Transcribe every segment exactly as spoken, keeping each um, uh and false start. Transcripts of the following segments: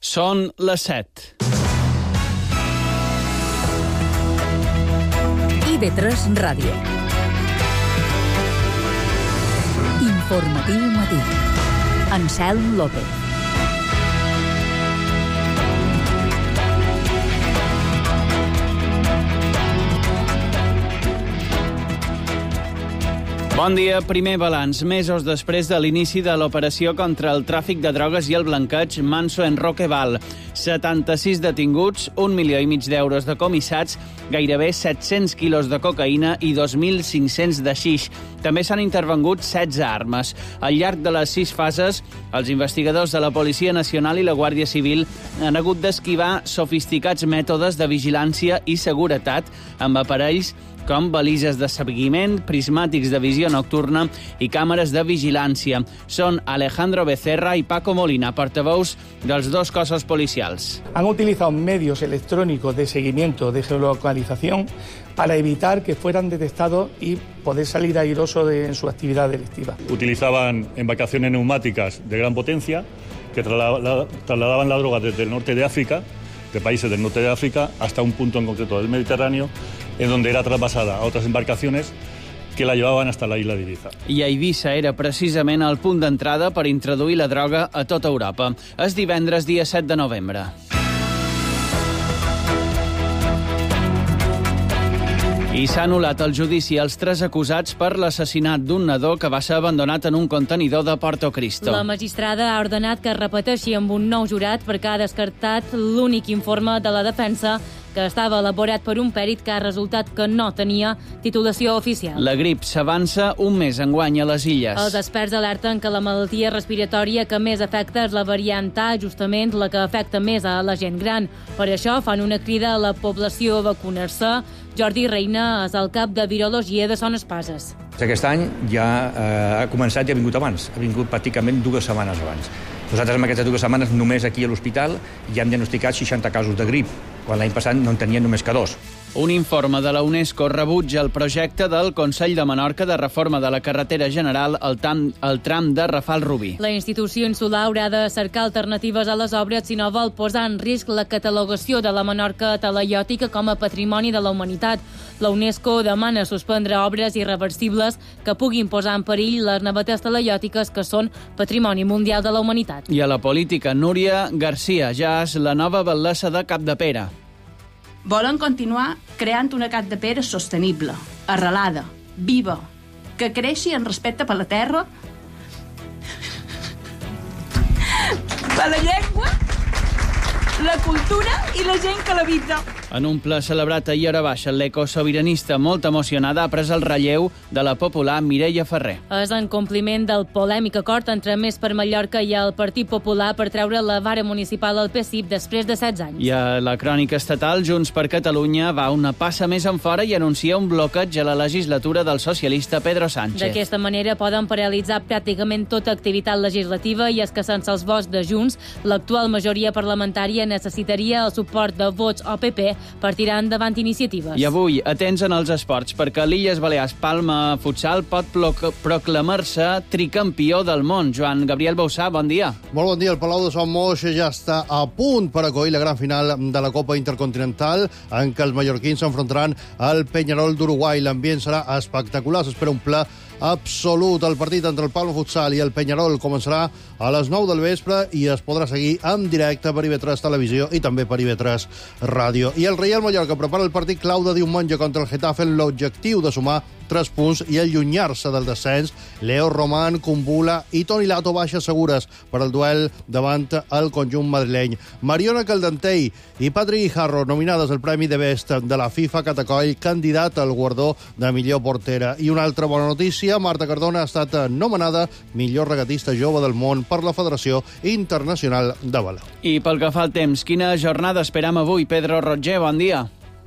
Són les set. I ve tres Ràdio. Informatiu matí. Anselm López. Bon dia. Primer balanç. Mesos després de l'inici de l'operació contra el tràfic de drogues i el blanqueig Manso en Roqueval. setanta-sis detinguts, un milió i mig d'euros decomissats, gairebé set-cents quilos de cocaïna i dos mil cinc-cents de xix. També s'han intervengut setze armes. Al llarg de les sis fases, els investigadors de la Policia Nacional i la Guàrdia Civil han hagut d'esquivar sofisticats mètodes de vigilància i seguretat amb aparells com balises de seguiment, prismàtics de visió nocturna i càmeres de vigilància. Són Alejandro Becerra i Paco Molina, portaveus dels dos cossos policials. Han utilizado medios electrónicos de seguimiento de geolocalización para evitar que fueran detectados y poder salir airosos de, en su actividad delictiva. Utilizaban embarcaciones neumáticas de gran potencia que trasladaban la droga desde el norte de África, de países del norte de África, hasta un punto en concreto del Mediterráneo, en donde era trasvasada a otras embarcaciones que la llevaban hasta la isla de Ibiza. I Eivissa era precisament el punt d'entrada per introduir la droga a tota Europa. És divendres, dia set de novembre. I s'ha anul·lat el judici als tres acusats per l'assassinat d'un nadó que va ser abandonat en un contenidor de Porto Cristo. La magistrada ha ordenat que es repeteixi amb un nou jurat perquè ha descartat l'únic informe de la defensa que estava elaborat per un pèrit que ha resultat que no tenia titulació oficial. La grip s'avança un mes enguany a les Illes. Els experts alerten que la malaltia respiratòria que més afecta és la variant A, justament la que afecta més a la gent gran. Per això fan una crida a la població a vacunar-se. Jordi Reina és el cap de virologia de Son Espases. Aquest any ja eh, ha començat i ha vingut abans. Ha vingut pràcticament dues setmanes abans. Nosaltres en aquestes dues setmanes només aquí a l'hospital ja hem diagnosticat seixanta casos de grip, quan l'any passat no en tenien només que dos. Un informe de la UNESCO rebutja el projecte del Consell de Menorca de reforma de la carretera general al tram, al tram de Rafal-Rubí. La institució insular haurà de cercar alternatives a les obres si no vol posar en risc la catalogació de la Menorca talaiòtica com a patrimoni de la humanitat. La UNESCO demana suspendre obres irreversibles que puguin posar en perill les navetes talaiòtiques que són patrimoni mundial de la humanitat. I a la política, Núria Garcia ja és la nova batllessa de Capdepera. Volen continuar creant una Capdepera sostenible, arrelada, viva, que creixi en respecte per la terra, per la llengua, la cultura i la gent que l'habita. En un ple celebrat ahir a Hora Baixa, l'ecosobiranista molt emocionada ha pres el relleu de la popular Mireia Ferrer. És en compliment del polèmic acord entre Més per Mallorca i el Partit Popular per treure la vara municipal al P S I P després de setze anys. I a la crònica estatal, Junts per Catalunya va una passa més en fora i anuncia un bloqueig a la legislatura del socialista Pedro Sánchez. D'aquesta manera poden paralitzar pràcticament tota activitat legislativa i és que sense els vots de Junts, l'actual majoria parlamentària necessitaria el suport de Vots o P P per tirar endavant iniciatives. I avui, atents en els esports, perquè l'Illes Balears Palma Futsal pot proclamar-se tricampió del món. Joan Gabriel Bausà, bon dia. Molt bon dia. El Palau de Son Moix ja està a punt per acollir la gran final de la Copa Intercontinental, en què els mallorquins s'enfrontaran al Peñarol d'Uruguai. L'ambient serà espectacular. S'espera un ple absolut. El partit entre el Palma Futsal i el Peñarol començarà a les nou del vespre i es podrà seguir en directe per I V tres Televisió i també per I V tres Ràdio. I el Real Mallorca prepara el partit clau de diumenge contra el Getafe amb l'objectiu de sumar tres punts i allunyar-se del descens. Leo Román, Kumbula i Toni Lato baixes segures per al duel davant el conjunt madrileny. Mariona Caldentey i Patrick Guijarro nominades al Premi de Best de la FIFA Catacoll, candidat al guardó de millor portera. I una altra bona notícia, Marta Cardona ha estat nomenada millor regatista jove del món per la Federació Internacional de Vela. I pel que fa al temps, quina jornada esperam avui? Pedro Roger, bon dia.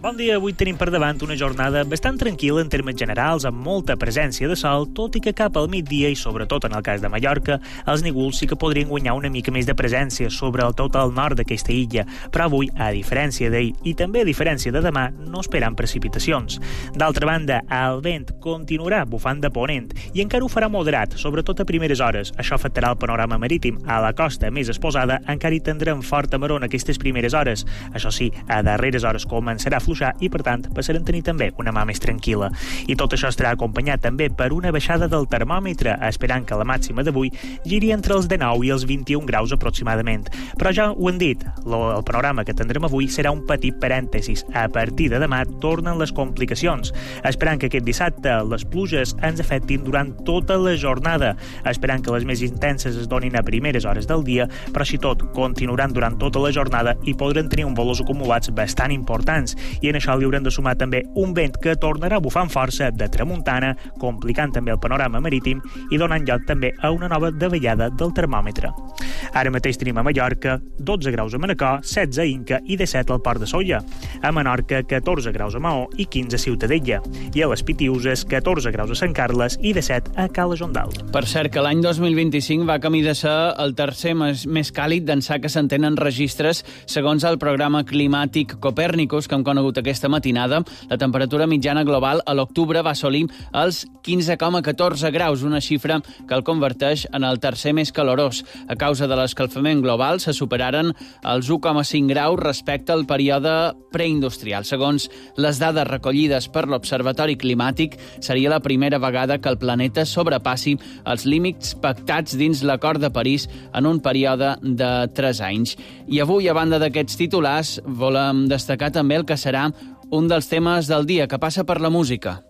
Bon dia, avui tenim per davant una jornada bastant tranquil·la en termes generals, amb molta presència de sol, tot i que cap al migdia, i sobretot en el cas de Mallorca, els nívols sí que podrien guanyar una mica més de presència sobre el tot el nord d'aquesta illa, però avui, a diferència d'ahir i també a diferència de demà, no esperen precipitacions. D'altra banda, el vent continuarà bufant de ponent i encara ho farà moderat, sobretot a primeres hores. Això afectarà el panorama marítim. A la costa més exposada encara hi tindrem forta maró en aquestes primeres hores. Això sí, a darreres hores començarà a fluixar i, per tant, passarem a tenir també una mà més tranquil·la. I tot això estarà acompanyat també per una baixada del termòmetre, esperant que la màxima d'avui giri entre els dinou i els vint-i-un graus aproximadament. Però ja ho hem dit, el panorama que tindrem avui serà un petit parèntesis. A partir de demà tornen les complicacions, esperant que aquest dissabte les pluges ens afectin durant tota la jornada, esperant que les més intenses es donin a primeres hores del dia, però si tot continuaran durant tota la jornada i podran tenir un valors acumulats bastant importants, i en això li haurem de sumar també un vent que tornarà a bufar amb força de tramuntana, complicant també el panorama marítim i donant lloc també a una nova davallada del termòmetre. Ara mateix tenim a Mallorca dotze graus a Manacor, setze a Inca i disset al Port de Sóller. A Menorca, catorze graus a Maó i quinze a Ciutadella. I a les Pitiuses, catorze graus a Sant Carles i disset a Cala Jondal. Per cert, que l'any dos mil vint-i-cinc va camí de ser el tercer més, més càlid d'ençà que se'n tenen registres, segons el programa climàtic Copèrnicus, que hem conegut aquesta matinada. La temperatura mitjana global a l'octubre va assolir els quinze coma catorze graus, una xifra que el converteix en el tercer més calorós. A causa de l'escalfament global se superaren els u coma cinc graus respecte al període preindustrial. Segons les dades recollides per l'Observatori Climàtic, seria la primera vegada que el planeta sobrepassi els límits pactats dins l'Acord de París en un període de tres anys. I avui, a banda d'aquests titulars, volem destacar també el que serà un dels temes del dia, que passa per la música.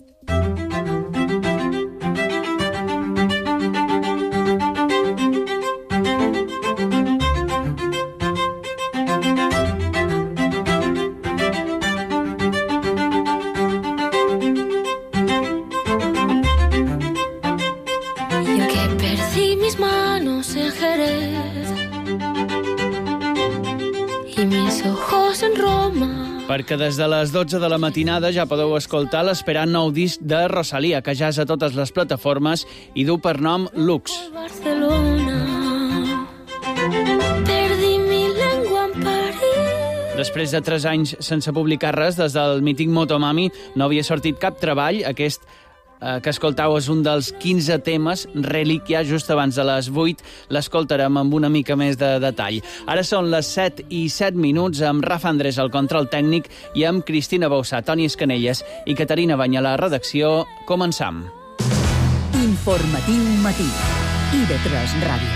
Yo que perdí mis manos en Jerez y mis ojos en Roma. Perquè des de les dotze de la matinada ja podeu escoltar l'esperant nou disc de Rosalía, que ja és a totes les plataformes i du per nom Lux. Barcelona, perdí mi lengua en París. Després de tres anys sense publicar res, des del mític Motomami no havia sortit cap treball. Aquest eh, que escoltau és un dels quinze temes, Relíquia, just abans de les vuit. L'escoltarem amb una mica més de detall. Ara són les set i set minuts, amb Rafa Andrés al control tècnic i amb Cristina Boussà, Toni Escanelles i Caterina Banya a la redacció. Començam. Informatiu matí. I de tres Ràdio.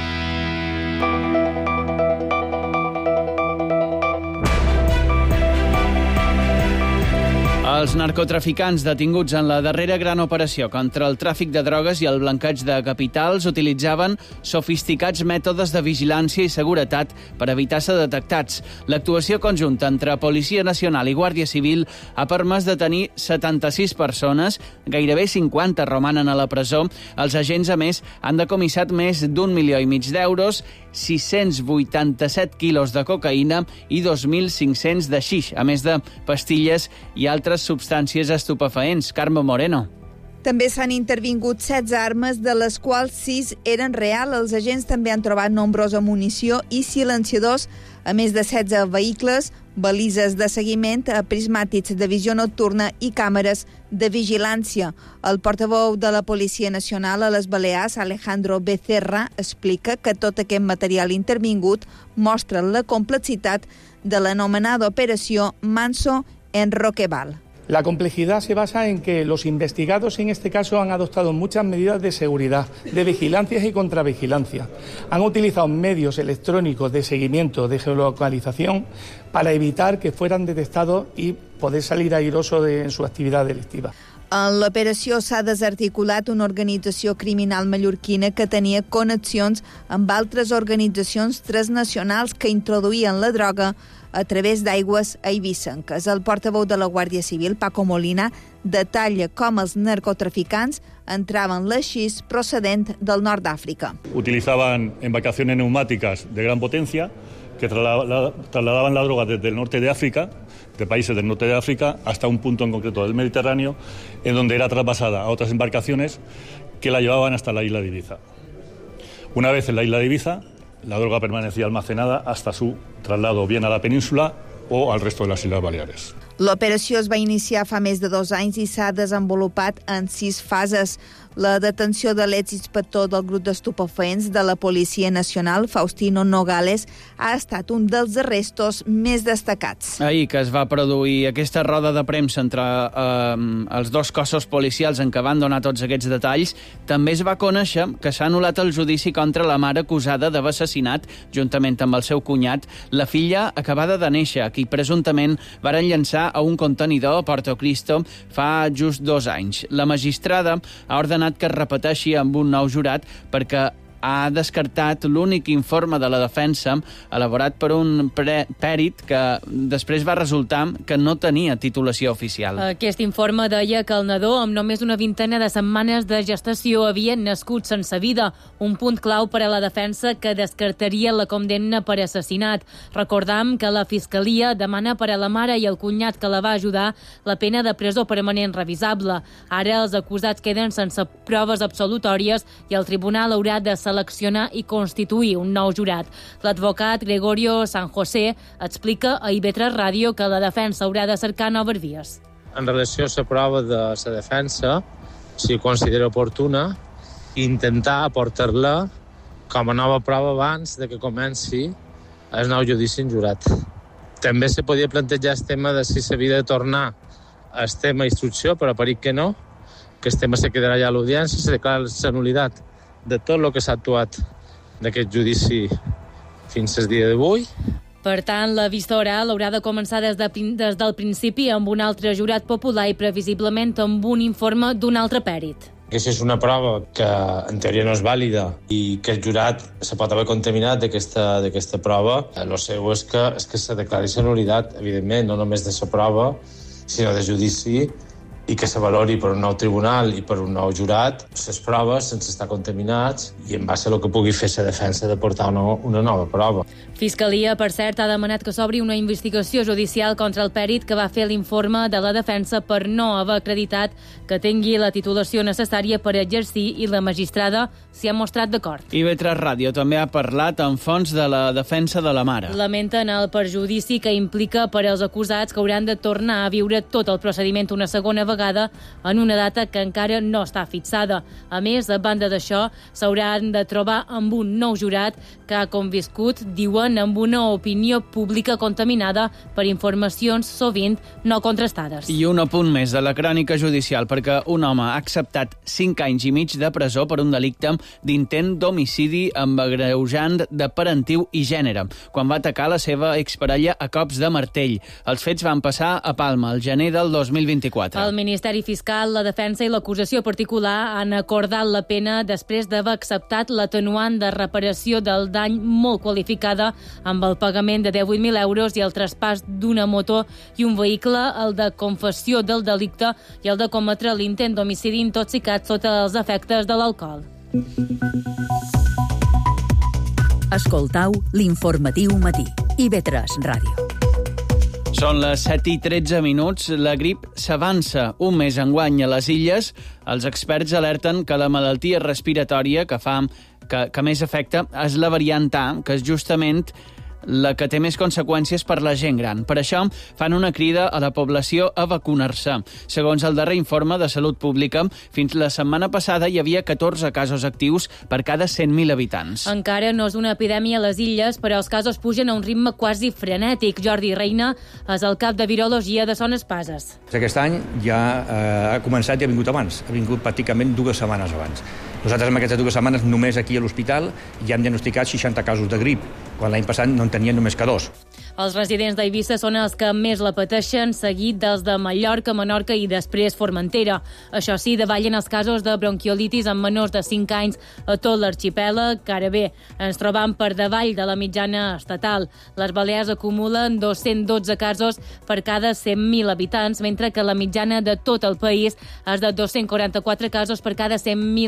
Els narcotraficants detinguts en la darrera gran operació contra el tràfic de drogues i el blanqueig de capitals utilitzaven sofisticats mètodes de vigilància i seguretat per evitar ser detectats. L'actuació conjunta entre Policia Nacional i Guàrdia Civil ha permès detenir setanta-sis persones, gairebé cinquanta romanen a la presó. Els agents, a més, han decomissat més d'un milió i mig d'euros, sis-cents vuitanta-set quilos de cocaïna i dos mil cinc-cents de xix, a més de pastilles i altres substàncies estupefaents. Carme Moreno. També s'han intervingut setze armes, de les quals sis eren reals. Els agents també han trobat nombrosa munició i silenciadors, a més de setze vehicles, balises de seguiment, prismàtics de visió nocturna i càmeres de vigilància. El portaveu de la Policia Nacional a les Balears, Alejandro Becerra, explica que tot aquest material intervingut mostra la complexitat de l'anomenada operació Manso en Roqueval. La complejidad se basa en que los investigados en este caso han adoptado muchas medidas de seguridad, de vigilancia y contravigilancia. Han utilizado medios electrónicos de seguimiento, de geolocalización, para evitar que fueran detectados y poder salir airosos de, en su actividad delictiva. En l'operació s'ha desarticulat una organització criminal mallorquina que tenia connexions amb altres organitzacions transnacionals que introduïen la droga a través d'aigües eivissenques. El portaveu de la Guàrdia Civil, Paco Molina, detalla com els narcotraficants entraven la xis procedent del nord d'Àfrica. Utilizaban embarcaciones neumáticas de gran potencia que trasladaban la droga desde el norte de África, de países del norte de África, hasta un punto en concreto del Mediterráneo, en donde era traspasada a otras embarcaciones que la llevaban hasta la isla de Ibiza. Una vez en la isla de Ibiza, la droga permanecía almacenada hasta su traslado bien a la península o al resto de las Islas Baleares. L'operació es va iniciar fa més de dos anys i s'ha desenvolupat en sis fases. La detenció de l'exinspector del grup d'estupefaents de la Policia Nacional, Faustino Nogales, ha estat un dels arrestos més destacats. Ahir que es va produir aquesta roda de premsa entre eh, els dos cossos policials en què van donar tots aquests detalls, també es va conèixer que s'ha anul·lat el judici contra la mare acusada d'haver assassinat, juntament amb el seu cunyat, la filla acabada de néixer, a qui presumptament varen llançar a un contenidor a Porto Cristo fa just dos anys. La magistrada ha ordenat que es repeteixi amb un nou jurat perquè ha descartat l'únic informe de la defensa elaborat per un pèrit que després va resultar que no tenia titulació oficial. Aquest informe deia que el nadó, amb només una vintena de setmanes de gestació, havia nascut sense vida, un punt clau per a la defensa que descartaria la condemna per assassinat. Recordam que la Fiscalia demana per a la mare i el cunyat que la va ajudar la pena de presó permanent revisable. Ara els acusats queden sense proves absolutòries i el tribunal haurà de seleccionar i constituir un nou jurat. L'advocat Gregorio San José explica a I V tres Ràdio que la defensa haurà de cercar noves vies. En relació a la prova de la defensa, si considera oportuna, intentar aportar-la com a nova prova abans de que comenci el nou judici en jurat. També se podia plantejar el tema de si s'havia de tornar al tema instrucció, però parit que no, que el tema se quedarà ja a l'audiència i se declara la nulitat de tot el que s'ha actuat d'aquest judici fins al dia d'avui. Per tant, la vista oral haurà de començar des, de, des del principi amb un altre jurat popular i previsiblement amb un informe d'un altre pèrit. Aquesta és una prova que en teoria no és vàlida i que el jurat se pot haver contaminat d'aquesta prova. El seu és que, és que se declari la nulitat, evidentment, no només de la prova, sinó de judici, i que se valori per un nou tribunal i per un nou jurat les proves sense estar contaminats i en base a el que pugui fer la defensa de portar una, una nova prova. Fiscalia, per cert, ha demanat que s'obri una investigació judicial contra el pèrit que va fer l'informe de la defensa per no haver acreditat que tingui la titulació necessària per exercir i la magistrada s'hi ha mostrat d'acord. I V tres Ràdio també ha parlat en fons de la defensa de la mare. Lamenten el perjudici que implica per als acusats que hauran de tornar a viure tot el procediment una segona vegada en una data que encara no està fixada. A més, a banda d'això, s'hauran de trobar amb un nou jurat que ha conviscut, diuen, amb una opinió pública contaminada per informacions sovint no contrastades. I un apunt més de la crònica judicial, perquè un home ha acceptat cinc anys i mig de presó per un delicte d'intent d'homicidi amb agreujant de parentiu i gènere, quan va atacar la seva exparella a cops de martell. Els fets van passar a Palma, el gener del dos mil vint-i-quatre. El Ministeri Fiscal, la defensa i l'acusació particular han acordat la pena després d'haver acceptat l'atenuant de reparació del dany molt qualificada amb el pagament de divuit mil euros i el traspàs d'una moto i un vehicle, el de confessió del delicte i el de cometre l'intent d'homicidi intoxicat sota els efectes de l'alcohol. Escoltau l'informatiu matí. I V tres Ràdio. Són les set i tretze minuts. La grip s'avança un mes enguany a les Illes. Els experts alerten que la malaltia respiratòria que fa que, que més afecta és la variant A, que és justament la que té més conseqüències per la gent gran. Per això fan una crida a la població a vacunar-se. Segons el darrer informe de Salut Pública, fins la setmana passada hi havia catorze casos actius per cada cent mil habitants. Encara no és una epidèmia a les Illes, però els casos pugen a un ritme quasi frenètic. Jordi Reina és el cap de virologia de Son Espases. Aquest any ja eh, ha començat i ha vingut abans. Ha vingut pràcticament dues setmanes abans. Nosaltres en aquestes dues setmanes només aquí a l'hospital ja hem diagnosticat seixanta casos de grip, quan l'any passat no en tenien només que dos. Els residents d'Eivissa són els que més la pateixen, seguit dels de Mallorca, Menorca i després Formentera. Això sí, davallen els casos de bronquiolitis en menors de cinc anys a tot l'arxipèlag, que ara bé, ens trobam per davall de la mitjana estatal. Les Balears acumulen dos-cents dotze casos per cada cent mil habitants, mentre que la mitjana de tot el país és de dos-cents quaranta-quatre casos per cada cent mil habitants.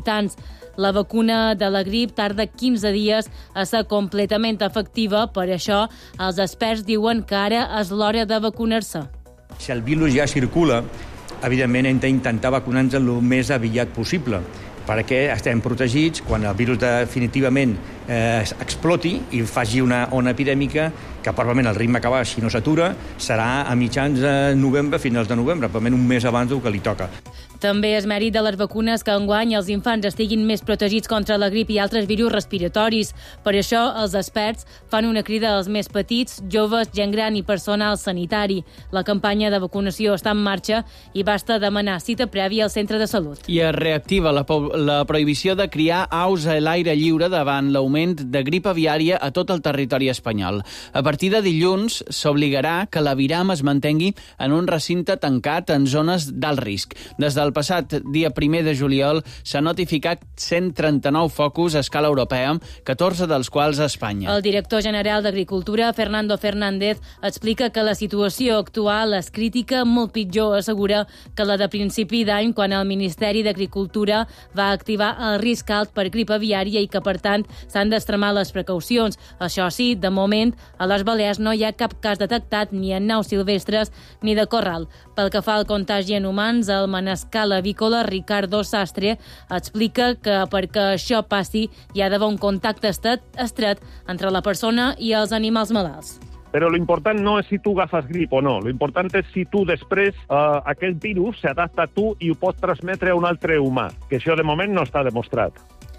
habitants. La vacuna de la grip tarda quinze dies a ser completament efectiva, per això els experts diuen que ara és l'hora de vacunar-se. Si el virus ja circula, evidentment hem d'intentar vacunar-nos el més aviat possible, perquè estem protegits quan el virus definitivament eh, exploti i faci una ona epidèmica, que probablement el ritme que va, si no s'atura, serà a mitjans de novembre, finals de novembre, probablement un mes abans del que li toca. També és mèrit de les vacunes que enguany els infants estiguin més protegits contra la grip i altres virus respiratoris. Per això, els experts fan una crida als més petits, joves, gent gran i personal sanitari. La campanya de vacunació està en marxa i basta demanar cita prèvia al centre de salut. I es reactiva la, la prohibició de criar aus a l'aire lliure davant l'augment de grip aviària a tot el territori espanyol. A partir de dilluns s'obligarà que l'aviram es mantengui en un recinte tancat en zones d'alt risc. Des del passat dia primer de juliol s'ha notificat cent trenta-nou focus a escala europea, catorze dels quals a Espanya. El director general d'Agricultura, Fernando Fernández, explica que la situació actual és crítica, molt pitjor, assegura, que la de principi d'any, quan el Ministeri d'Agricultura va activar el risc alt per grip aviària i que, per tant, s'han d'extremar les precaucions. Això sí, de moment, a les Balears no hi ha cap cas detectat ni en naus silvestres ni de corral. Pel que fa al contagi en humans, el manescal avícola Ricardo Sastre explica que perquè això passi hi ha d'haver un contacte estret entre la persona i els animals malalts. Però l'important no és si tu agafes grip o no, l'important és si tu després eh, aquest virus s'adapta a tu i ho pots transmetre a un altre humà, que això de moment no està demostrat.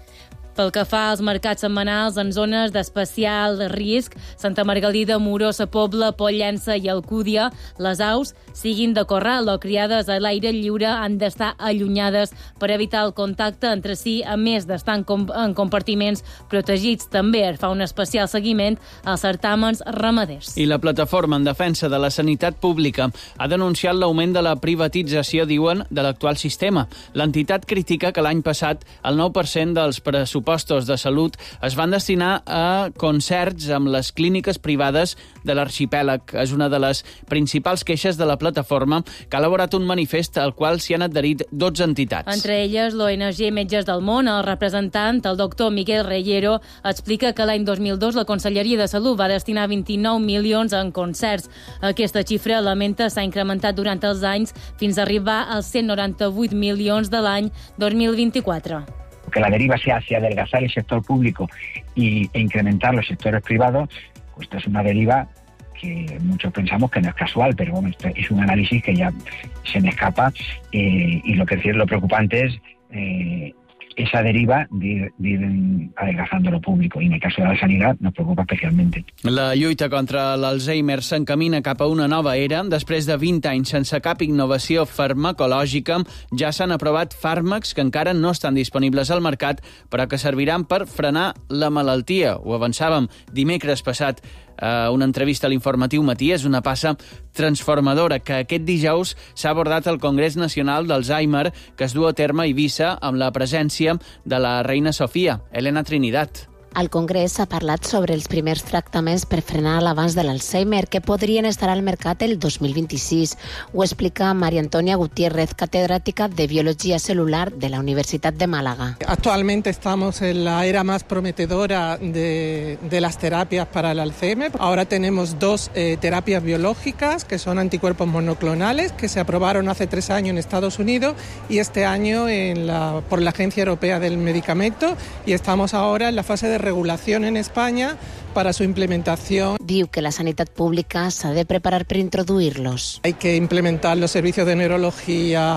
Pel que fa als mercats setmanals en zones d'especial risc, Santa Margalida, Moró, Sa Pobla, Pollença i Alcúdia, les aus, siguin de corral o criades a l'aire lliure, han d'estar allunyades per evitar el contacte entre si, a més d'estar en, com en compartiments protegits. També es fa un especial seguiment als certàmens ramaders. I la plataforma en defensa de la sanitat pública ha denunciat l'augment de la privatització, diuen, de l'actual sistema. L'entitat critica que l'any passat el nou per cent dels pressupostos pressupostos de salut es van destinar a concerts amb les clíniques privades de l'arxipèlag. És una de les principals queixes de la plataforma, que ha elaborat un manifest al qual s'hi han adherit dotze entitats. Entre elles, l'O N G Metges del Món. El representant, el doctor Miguel Reyero, explica que l'any dos mil dos la Conselleria de Salut va destinar vint-i-nou milions en concerts. Aquesta xifra, lamenta, s'ha incrementat durant els anys fins a arribar als cent noranta-vuit milions de l'any dos mil vint-i-quatre. Que la deriva sea hacia adelgazar el sector público y, e incrementar los sectores privados, pues esto es una deriva que muchos pensamos que no es casual, pero bueno, esto es un análisis que ya se me escapa eh, y lo que es lo preocupante es eh, esa deriva de ir, de ir adelgazando lo público, y en el caso de la sanidad nos preocupa especialmente. La lluita contra l'Alzheimer s'encamina cap a una nova era. Després de vint anys sense cap innovació farmacològica, ja s'han aprovat fàrmacs que encara no estan disponibles al mercat, però que serviran per frenar la malaltia. Ho avançàvem dimecres passat a una entrevista a l'Informatiu Matí. És una passa transformadora que aquest dijous s'ha abordat al Congrés Nacional d'Alzheimer, que es du a terme a Eivissa amb la presència de la reina Sofia. Elena Trinidad. Al Congrés s'ha parlat sobre els primers tractaments per frenar l'avanç de l'Alzheimer que podrien estar al mercat el dos mil vint-i-sis. Ho explica María Antonia Gutiérrez, catedrática de Biología Celular de la Universitat de Málaga. Actualmente estamos en la era más prometedora de, de las terapias para el Alzheimer. Ahora tenemos dos eh, terapias biológicas que son anticuerpos monoclonales que se aprobaron hace tres años en Estados Unidos y este año en la, por la Agencia Europea del Medicamento, y estamos ahora en la fase de regulación en España para su implementación. Diu que la sanitat pública s'ha de preparar per introduir-los. Hay que implementar los servicios de neurología,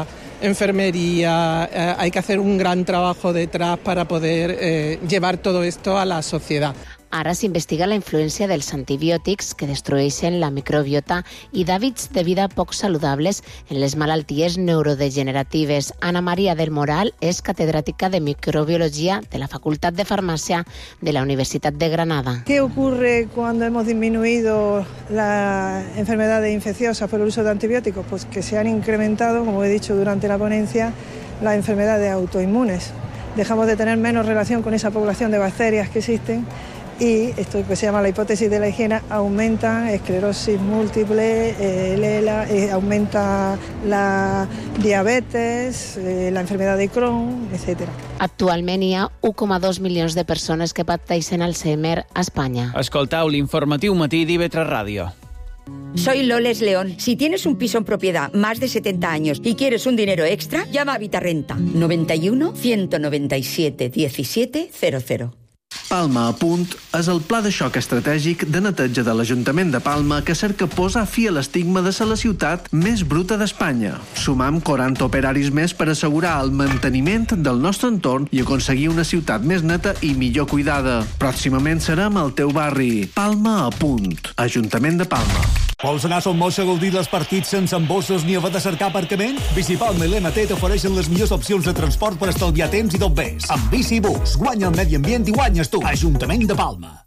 enfermería, eh, hay que hacer un gran trabajo detrás para poder eh, llevar todo esto a la sociedad. Ara s'investiga la influència dels antibiòtics que destrueixen la microbiota i d'hàbits de vida poc saludables en les malalties neurodegeneratives. Ana María del Moral és catedràtica de microbiología de la Facultad de Farmacia de la Universidad de Granada. ¿Qué ocurre cuando hemos disminuido las enfermedades infecciosas por el uso de antibióticos? Pues que se han incrementado, como he dicho durante la ponencia, las enfermedades autoinmunes. Dejamos de tener menos relación con esa población de bacterias que existen y esto que se llama la hipótesis de la higiene aumenta esclerosis múltiple, eh, lela, eh, aumenta la diabetes, eh, la enfermedad de Crohn, etcétera. Actualment hi ha u coma dos milions de persones que pateixen Alzheimer a Espanya. Escoltau l'informatiu matí d'I V tres Ràdio. Soy Loles León. Si tienes un piso en propiedad más de setenta años y quieres un dinero extra, llama a Vitarrenta. noventa y uno, ciento noventa y siete, diecisiete, cero cero. Palma a punt és el pla de xoc estratègic de neteja de l'Ajuntament de Palma que cerca posar fi a l'estigma de ser la ciutat més bruta d'Espanya. Sumam quaranta operaris més per assegurar el manteniment del nostre entorn i aconseguir una ciutat més neta i millor cuidada. Pròximament serem al teu barri. Palma a punt. Ajuntament de Palma. Vols anar a Son Moix a gaudir dels partits sense embossos ni haver de cercar aparcament? Bicipalma i l'M T t'ofereixen les millors opcions de transport per estalviar temps i tot ves. Amb Bicibús, guanya el medi ambient i guanyes tu. Ajuntament de Palma.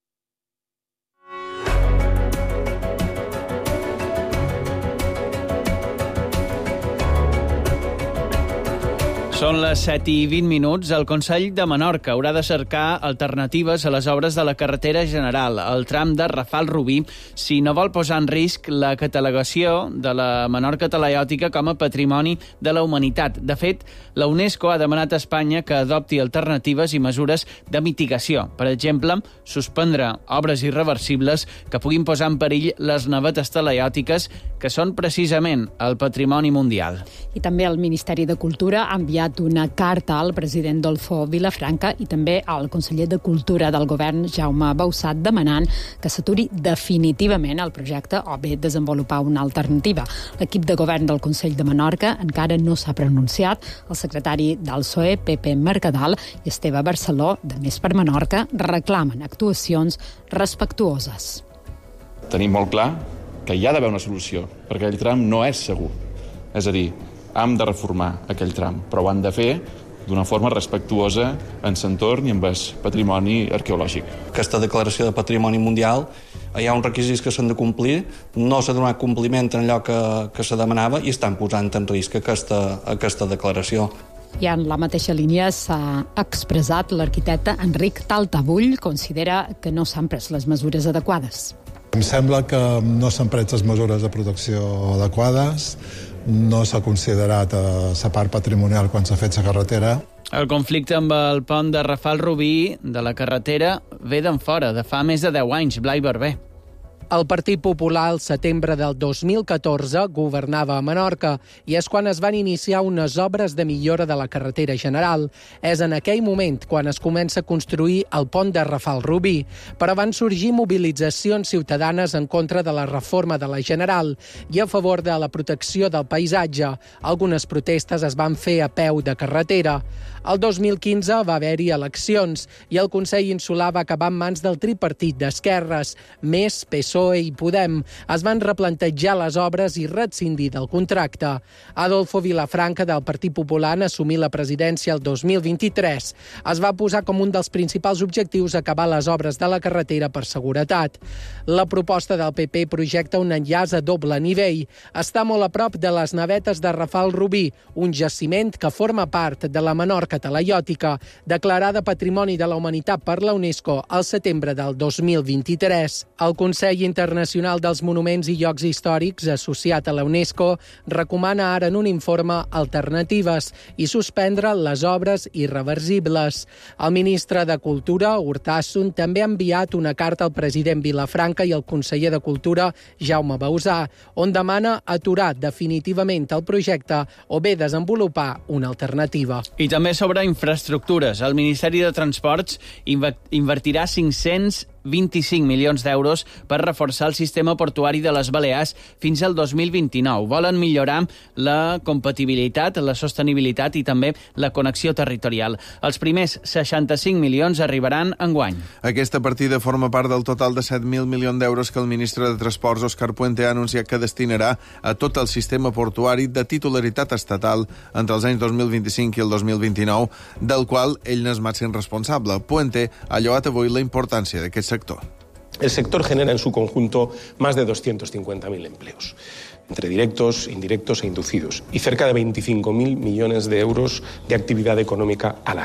Són les set i vint minuts. El Consell de Menorca haurà de cercar alternatives a les obres de la carretera general, el tram de Rafal-Rubí, si no vol posar en risc la catalogació de la Menorca talaiòtica com a patrimoni de la humanitat. De fet, la UNESCO ha demanat a Espanya que adopti alternatives i mesures de mitigació. Per exemple, suspendre obres irreversibles que puguin posar en perill les navetes talaiòtiques, que són precisament el patrimoni mundial. I també el Ministeri de Cultura ha enviat una carta al president Dolfo Vilafranca i també al conseller de Cultura del govern, Jaume Bausat, demanant que s'aturi definitivament el projecte o bé desenvolupar una alternativa. L'equip de govern del Consell de Menorca encara no s'ha pronunciat. El secretari del P S O E, Pepe Mercadal, i Esteve Barceló, de Més per Menorca, reclamen actuacions respectuoses. Tenim molt clar que hi ha d'haver una solució, perquè aquell tram no és segur. És a dir, hem de reformar aquell tram, però ho han de fer d'una forma respectuosa en l'entorn i amb el patrimoni arqueològic. Aquesta declaració de patrimoni mundial, hi ha uns requisits que s'han de complir, no s'ha donat compliment en allò que, que se demanava i estan posant en risc aquesta, aquesta declaració. I en la mateixa línia s'ha expressat l'arquitecte Enric Taltabull, considera que no s'han pres les mesures adequades. Em sembla que no s'han pres les mesures de protecció adequades, no s'ha considerat la part patrimonial quan s'ha fet la carretera. El conflicte amb el pont de Rafal-Rubí de la carretera ve d'en fora, de fa més de deu anys. Blai Barber. El Partit Popular, al setembre del dos mil catorze, governava a Menorca i és quan es van iniciar unes obres de millora de la carretera general. És en aquell moment quan es comença a construir el pont de Rafal-Rubí, però van sorgir mobilitzacions ciutadanes en contra de la reforma de la general i a favor de la protecció del paisatge. Algunes protestes es van fer a peu de carretera. El dos mil quinze va haver-hi eleccions i el Consell Insular va acabar en mans del tripartit d'esquerres, Més, P S O E i Podem. Es van replantejar les obres i rescindir del contracte. Adolfo Vilafranca, del Partit Popular, en assumir la presidència el dos mil vint-i-tres. Es va posar com un dels principals objectius acabar les obres de la carretera per seguretat. La proposta del P P projecta un enllaç a doble nivell. Està molt a prop de les navetes de Rafal-Rubí, un jaciment que forma part de la Menorca talaiòtica, declarada Patrimoni de la Humanitat per la UNESCO al setembre del dos mil vint-i-tres. El Consell Internacional dels Monuments i Llocs Històrics, associat a la UNESCO, recomana ara en un informe alternatives i suspendre les obres irreversibles. El ministre de Cultura, Urtasun, també ha enviat una carta al president Vilafranca i al conseller de Cultura, Jaume Bausà, on demana aturar definitivament el projecte o bé desenvolupar una alternativa. I també sobre infraestructures. El Ministeri de Transports invertirà cinc-cents vint-i-cinc milions d'euros per reforçar el sistema portuari de les Balears fins al dos mil vint-i-nou. Volen millorar la compatibilitat, la sostenibilitat i també la connexió territorial. Els primers seixanta-cinc milions arribaran enguany. Aquesta partida forma part del total de set mil milions d'euros que el ministre de Transports, Òscar Puente, ha anunciat que destinarà a tot el sistema portuari de titularitat estatal entre els anys dos mil vint-i-cinc i el dos mil vint-i-nou, del qual ell n'és màxim responsable. Puente ha lloat avui la importància d'aquest sector. El sector genera en su conjunto más de doscientos cincuenta mil empleos, entre directos, indirectos e inducidos, y cerca de veinticinco mil millones de euros de actividad económica al año.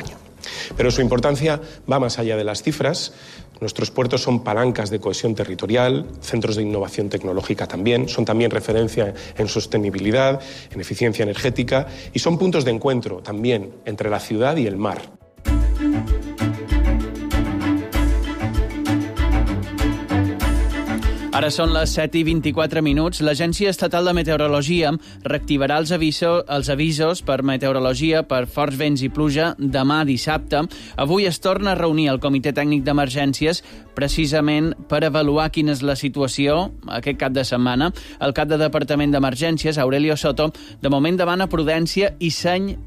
Pero su importancia va más allá de las cifras. Nuestros puertos son palancas de cohesión territorial, centros de innovación tecnológica también, son también referencia en sostenibilidad, en eficiencia energética y son puntos de encuentro también entre la ciudad y el mar. Ara són les set i vint-i-quatre minuts. L'Agència Estatal de Meteorologia reactivarà els, aviso, els avisos per meteorologia per forts vents i pluja demà dissabte. Avui es torna a reunir el Comitè Tècnic d'Emergències precisament per avaluar quina és la situació aquest cap de setmana. El cap de Departament d'Emergències, Aurelio Soto, de moment demana prudència i seny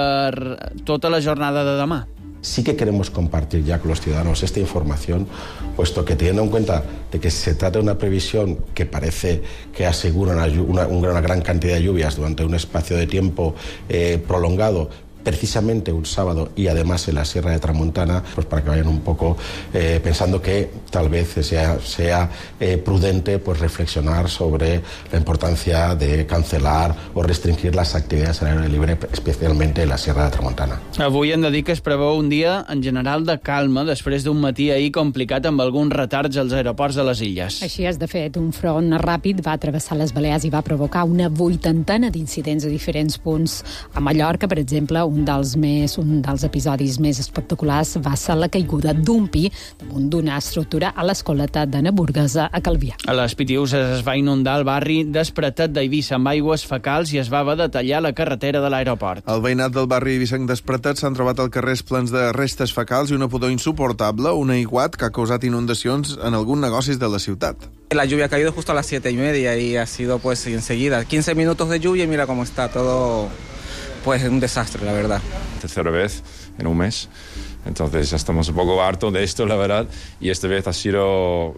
per tota la jornada de demà. Sí que queremos compartir ya con los ciudadanos esta información, puesto que teniendo en cuenta de que se trata de una previsión que parece que asegura una, una, una gran cantidad de lluvias durante un espacio de tiempo eh, prolongado, precisamente un sábado y además en la Sierra de Tramontana, pues para que vayan un poco eh, pensando que tal vez sea, sea eh, prudente pues reflexionar sobre la importancia de cancelar o restringir las actividades al aire libre, especialmente en la Sierra de Tramontana. Avui hem de dir que es preveu un dia en general de calma després d'un matí ahir complicat amb alguns retards als aeroports de les illes. Així és, de fet, un front ràpid va travessar les Balears i va provocar una vuitantena d'incidents a diferents punts. A Mallorca, per exemple, un dels, més, un dels episodis més espectaculars va ser la caiguda d'un pi damunt d'una estructura a l'escoleta de Naburguesa a Calvià. A les Pitiuses es va inundar el barri d'Espretet d'Eivissa amb aigües fecals i es va haver de tallar la carretera de l'aeroport. El veïnat del barri Eivissenc d'Espretet s'han trobat al carrer plens de restes fecals i una pudor insuportable, un aiguat que ha causat inundacions en alguns negocis de la ciutat. La lluvia ha caído justo a las siete y media y ha sido pues enseguida quince minutos de lluvia y mira cómo está todo. Pues es un desastre, la verdad. Tercera vez en un mes, entonces ya estamos un poco hartos de esto, la verdad, y esta vez ha sido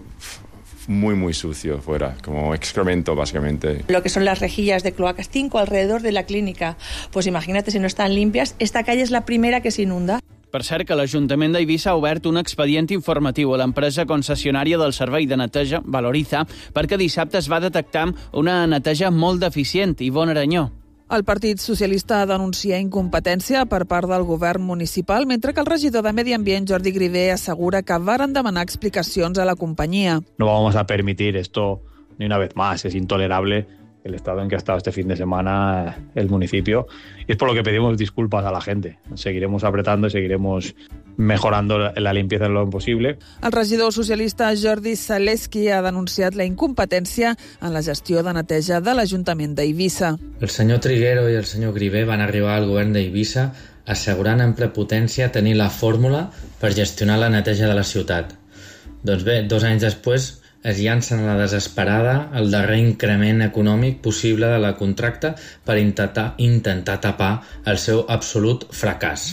muy, muy sucio fuera, como excremento, básicamente. Lo que son las rejillas de cloacas cinco alrededor de la clínica, pues imagínate si no están limpias, esta calle es la primera que se inunda. Per cert, que l'Ajuntament d'Eivissa ha obert un expedient informatiu a l'empresa concessionària del servei de neteja, Valoriza, perquè dissabte es va detectar una neteja molt deficient. Ivonne Aranyó. El Partit Socialista denuncia incompetència per part del govern municipal, mentre que el regidor de Medi Ambient, Jordi Grivé, assegura que varen demanar explicacions a la companyia. No vamos a permitir esto ni una vez más. Es intolerable el estado en que ha estado este fin de semana el municipio y es por lo que pedimos disculpas a la gente. Seguiremos apretando y seguiremos mejorando la limpieza en lo posible. El regidor socialista Jordi Zaleski ha denunciat la incompetència en la gestió de neteja de l'Ajuntament d'Eivissa. El senyor Triguero i el senyor Grivé van arribar al govern d'Eivissa assegurant en prepotència tenir la fórmula per gestionar la neteja de la ciutat. Doncs bé, dos anys després es llancen a la desesperada el darrer increment econòmic possible de la contracta per intentar, intentar tapar el seu absolut fracàs.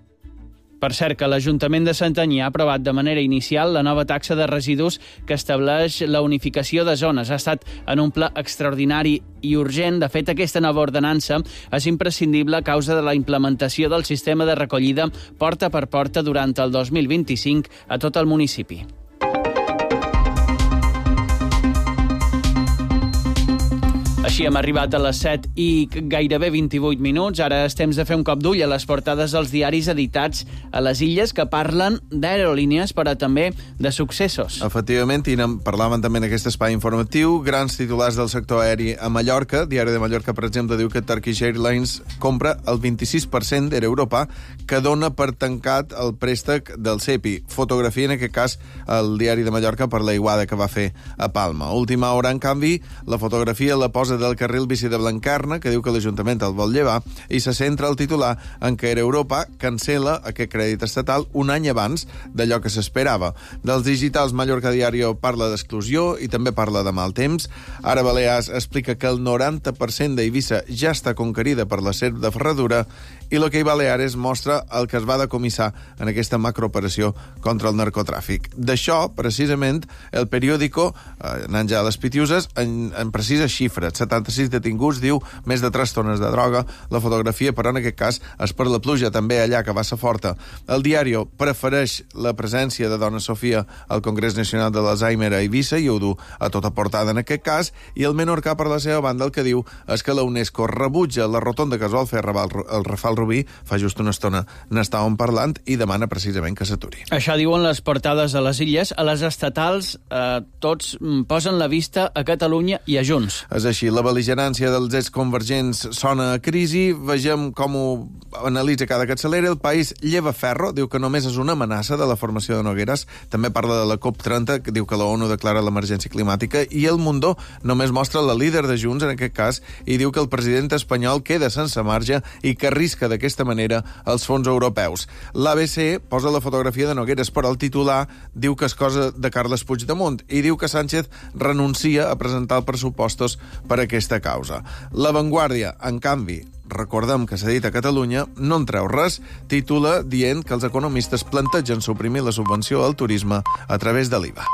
Per cert, que l'Ajuntament de Santanyí ha aprovat de manera inicial la nova taxa de residus que estableix la unificació de zones. Ha estat en un pla extraordinari i urgent. De fet, aquesta nova ordenança és imprescindible a causa de la implementació del sistema de recollida porta per porta durant el dos mil vint-i-cinc a tot el municipi. Així hem arribat a les set i gairebé vint-i-vuit minuts. Ara és temps de fer un cop d'ull a les portades dels diaris editats a les illes que parlen d'aerolínies, però també de successos. Efectivament, i parlaven també en aquest espai informatiu, grans titulars del sector aeri a Mallorca. Diari de Mallorca, per exemple, diu que Turkish Airlines compra el vint-i-sis per cent d'Air Europa, que dona per tancat el préstec del C E P I. Fotografia, en aquest cas, el Diari de Mallorca per la iguada que va fer a Palma. Última hora, en canvi, la fotografia la posa del carril bici de Blancarna, que diu que l'Ajuntament el vol llevar, i se centra el titular en què Air Europa cancela aquest crèdit estatal un any abans d'allò que s'esperava. Dels digitals, Mallorca Diario parla d'exclusió i també parla de mal temps. Ara Balears explica que el noranta per cent d'Eivissa ja està conquerida per la serp de Ferradura i l'Hockey Baleares mostra el que es va decomissar en aquesta macrooperació contra el narcotràfic. D'això, precisament, el periòdico, eh, anant ja a les Pitiuses, en, en precisa xifres. setanta-sis detinguts, diu, més de tres tones de droga. La fotografia, però en aquest cas, és per la pluja també allà, que va ser forta. El Diario prefereix la presència de Dona Sofia al Congrés Nacional de l'Alzheimer a Eivissa, i ho du a tota portada en aquest cas, i el Menorca, per la seva banda, el que diu és que la UNESCO rebutja la rotonda que es vol fer al Rafal Rubí fa just una estona n'estàvem parlant i demana precisament que s'aturi. Això diuen les portades de les illes. A les estatals eh, tots posen la vista a Catalunya i a Junts. És així, la bel·ligerància dels exconvergents sona a crisi. Vegem com ho analitza cada que accelera. El País lleva ferro, diu que només és una amenaça de la formació de Nogueres. També parla de la COP trenta, que diu que la ONU declara l'emergència climàtica. I El Mundo només mostra la líder de Junts, en aquest cas, i diu que el president espanyol queda sense marge i que arrisca d'aquesta manera els fons europeus. L'A B C posa la fotografia de Nogueres, però el titular diu que és cosa de Carles Puigdemont i diu que Sánchez renuncia a presentar els pressupostos per a aquesta causa. La Vanguardia, en canvi, recordem que s'ha dit a Catalunya, no en treu res, titula dient que els economistes plantegen suprimir la subvenció al turisme a través de l'I V A.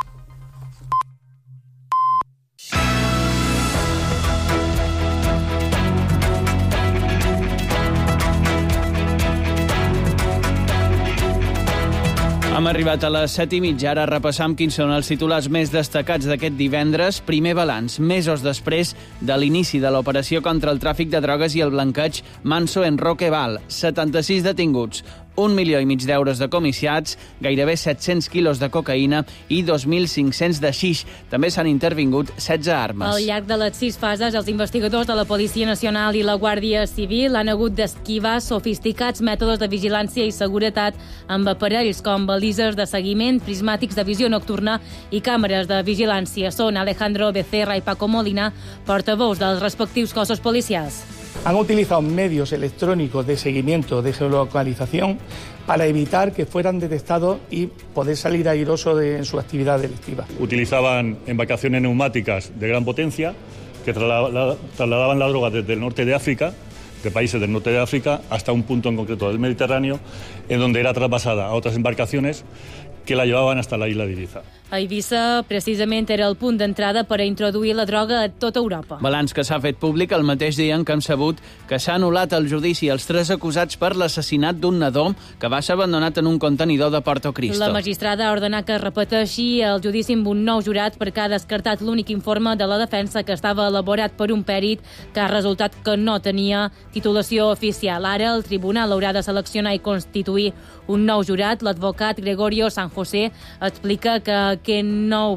Hem arribat a les set i mitja. Ara repassam quins són els titulars més destacats d'aquest divendres. Primer balanç, mesos després de l'inici de l'operació contra el tràfic de drogues i el blanqueig Manso en Roqueval. setanta-sis detinguts, un milió i mig d'euros de comiciats, gairebé set-cents quilos de cocaïna i dos mil cinc-cents de xix. També s'han intervingut setze armes. Al llarg de les sis fases, els investigadors de la Policia Nacional i la Guàrdia Civil han hagut d'esquivar sofisticats mètodes de vigilància i seguretat amb aparells com balises de seguiment, prismàtics de visió nocturna i càmeres de vigilància. Són Alejandro Becerra i Paco Molina, portaveus dels respectius cossos policials. Han utilizado medios electrónicos de seguimiento de geolocalización para evitar que fueran detectados y poder salir airosos de, en su actividad delictiva. Utilizaban embarcaciones neumáticas de gran potencia que trasladaban la droga desde el norte de África, de países del norte de África, hasta un punto en concreto del Mediterráneo, en donde era traspasada a otras embarcaciones que la llevaban hasta la isla de Ibiza. A Eivissa, precisament, era el punt d'entrada per a introduir la droga a tota Europa. Balanç que s'ha fet públic el mateix dia en què hem sabut que s'ha anul·lat el judici als tres acusats per l'assassinat d'un nadó que va ser abandonat en un contenidor de Porto Cristo. La magistrada ha ordenat que es repeteixi el judici amb un nou jurat perquè ha descartat l'únic informe de la defensa que estava elaborat per un pèrit que ha resultat que no tenia titulació oficial. Ara el tribunal haurà de seleccionar i constituir un nou jurat. L'advocat Gregorio San José explica que aquest nou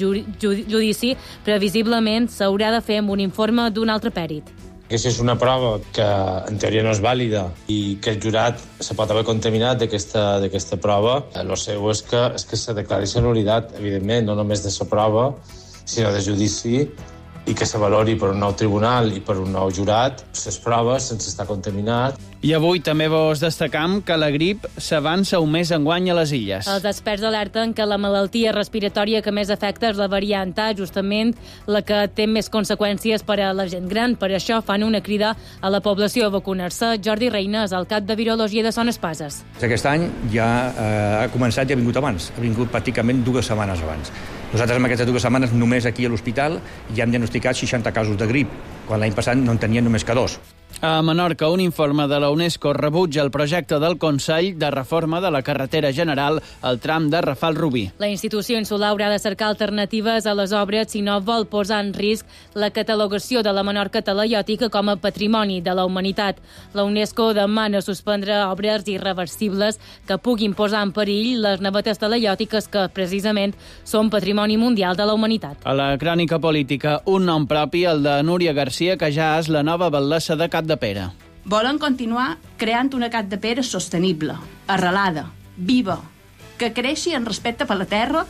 judici previsiblement s'haurà de fer amb un informe d'un altre pèrit. Aquesta és una prova que en teoria no és vàlida i que el jurat se pot haver contaminat d'aquesta prova. El seu és que, és que se declari la nul·litat, evidentment, no només de la prova, sinó de judici, i que se valori per un nou tribunal i per un nou jurat les proves sense estar contaminat. I avui també vos destacam que la grip s'avança un mes enguany a les illes. Els experts alerten que la malaltia respiratòria que més afecta és la variant A, justament la que té més conseqüències per a la gent gran. Per això fan una crida a la població a vacunar-se. Jordi Reina és el cap de Virologia de Son Espases. Aquest any ja eh, ha començat i ha vingut abans. Ha vingut pràcticament dues setmanes abans. Nosaltres en aquestes dues setmanes només aquí a l'hospital ja hem diagnosticat seixanta casos de grip, quan l'any passat no en tenien només que dos. A Menorca, un informe de la UNESCO rebutja el projecte del Consell de reforma de la carretera general al tram de Rafal-Rubí. La institució insular haurà de cercar alternatives a les obres si no vol posar en risc la catalogació de la Menorca talaiòtica com a patrimoni de la humanitat. La UNESCO demana suspendre obres irreversibles que puguin posar en perill les navetes talaiòtiques que, precisament, són patrimoni mundial de la humanitat. A la crònica política, un nom propi, el de Núria Garcia, que ja és la nova batllessa de Cap de Pere. Volen continuar creant una Cap de Pere sostenible, arrelada, viva, que creixi en respecte per la terra,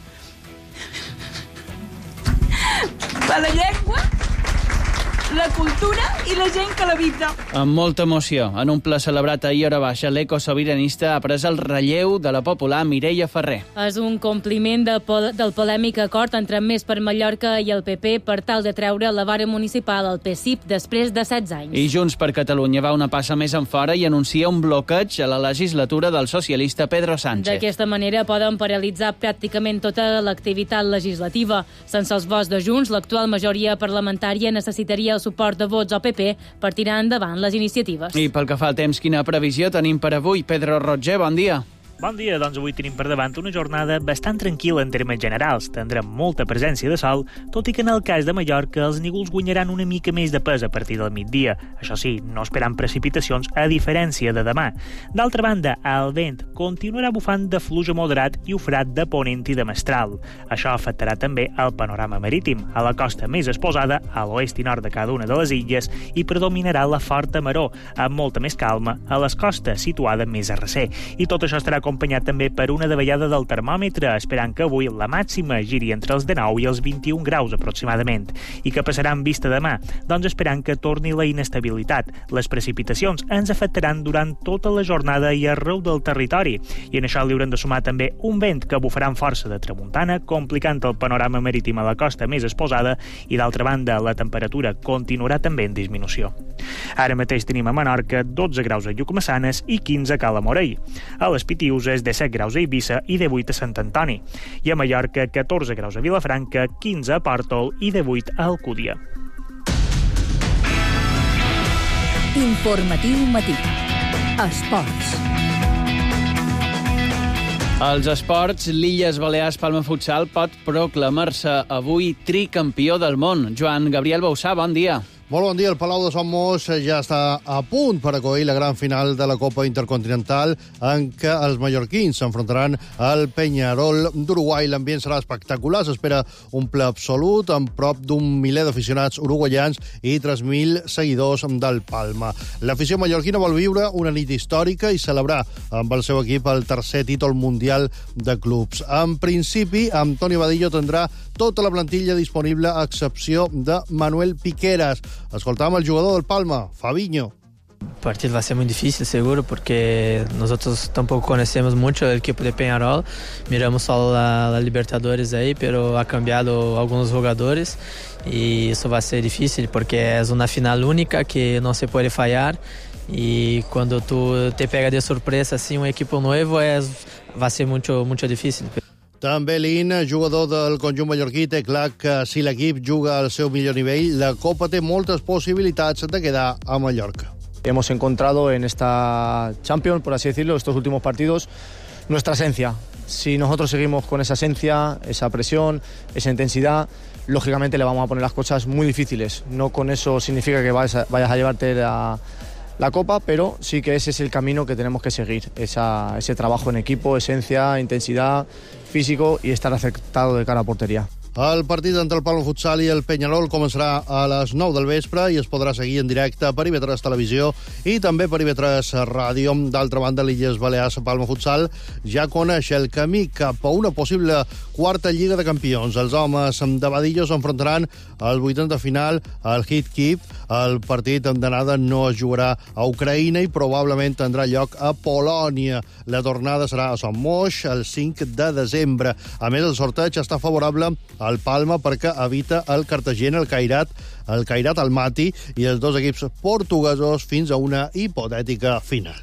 per la llengua, la cultura i la gent que l'habita. Amb molta emoció, en un ple celebrat ahir a hora baixa, l'ecosobiranista ha pres el relleu de la popular Mireia Ferrer. És un compliment de pol del polèmic acord entre Més per Mallorca i el P P per tal de treure la vara municipal al P S I P després de setze anys. I Junts per Catalunya va una passa més en fora i anuncia un bloqueig a la legislatura del socialista Pedro Sánchez. D'aquesta manera poden paralitzar pràcticament tota l'activitat legislativa. Sense els vots de Junts, l'actual majoria parlamentària necessitaria el suport de vots al P P per tirar endavant les iniciatives. I pel que fa al temps, quina previsió tenim per avui? Pedro Roger, bon dia. Bon dia, doncs avui tenim per davant una jornada bastant tranquil·la en termes generals. Tindrem molta presència de sol, tot i que en el cas de Mallorca els núvols guanyaran una mica més de pes a partir del migdia. Això sí, no esperant precipitacions a diferència de demà. D'altra banda, el vent continuarà bufant de fluix a moderat i ofrat de ponent i de mestral. Això afectarà també el panorama marítim. A la costa més exposada, a l'oest i nord de cada una de les illes, hi predominarà la forta maror, amb molta més calma a les costes, situada més a recer. I tot això estarà acompanyat també per una davallada del termòmetre, esperant que avui la màxima giri entre els dinou i els vint-i-un graus aproximadament. I què passarà en vista demà? Doncs esperant que torni la inestabilitat. Les precipitacions ens afectaran durant tota la jornada i arreu del territori. I en això li haurem de sumar també un vent que bufarà amb força de tramuntana, complicant el panorama marítim a la costa més exposada, i d'altra banda la temperatura continuarà també en disminució. Ara mateix tenim a Menorca dotze graus a Llucmaçanes i quinze a Cala Morell. A les Pitius és de set graus a Eivissa i de vuit a Sant Antoni. I a Mallorca, catorze graus a Vilafranca, quinze a Pòrtol i de vuit a Alcúdia. Informatiu matí. Esports. Als esports, l'Illes Balears Palma Futsal pot proclamar-se avui tricampió del món. Joan Gabriel Bausà, bon dia. Molt bon dia. El Palau de Son Mos ja està a punt per acollir la gran final de la Copa Intercontinental en què els mallorquins s'enfrontaran al Peñarol d'Uruguai. L'ambient serà espectacular. S'espera un ple absolut amb prop d'un miler d'aficionats uruguaians i tres mil seguidors del Palma. L'afició mallorquina vol viure una nit històrica i celebrar amb el seu equip el tercer títol mundial de clubs. En principi, Antonio Vadillo tindrà tota la plantilla disponible a excepció de Manuel Piqueras. Escoltamos al jugador del Palma, Fabiño. El partido va a ser muy difícil, seguro, porque nosotros tampoco conocemos mucho el equipo de Peñarol. Miramos solo la, la Libertadores ahí, pero ha cambiado algunos jugadores y eso va a ser difícil porque es una final única que no se puede fallar. Y cuando tú te pega de sorpresa así un equipo nuevo, es, va a ser mucho, mucho difícil. També Lin, jugador del conjunt mallorquí, té clar que si l'equip juga al seu millor nivell, la Copa té moltes possibilitats de quedar a Mallorca. Hemos encontrado en esta Champions, por así decirlo, estos últimos partidos, nuestra esencia. Si nosotros seguimos con esa esencia, esa presión, esa intensidad, lógicamente le vamos a poner las cosas muy difíciles. No con eso significa que vayas a, vayas a llevarte la... la Copa, pero sí que ese es el camino que tenemos que seguir, esa, ese trabajo en equipo, esencia, intensidad, físico y estar acertado de cara a portería. El partit entre el Palma Futsal i el Peñarol començarà a les nou del vespre i es podrà seguir en directe per I V tres Televisió i també per I V tres Ràdio. D'altra banda, l'Illes Balears Palma Futsal ja coneix el camí cap a una possible quarta Lliga de Campions. Els homes de Vadillo s'enfrontaran al vuitens de final al Heat Keep. El partit d'anada no es jugarà a Ucraïna i probablement tindrà lloc a Polònia. La tornada serà a Son Moix el cinc de desembre. A més, el sorteig està favorable al Palma perquè evita el Cartagena, el Cairat, el Cairat Almaty i els dos equips portuguesos fins a una hipotètica final.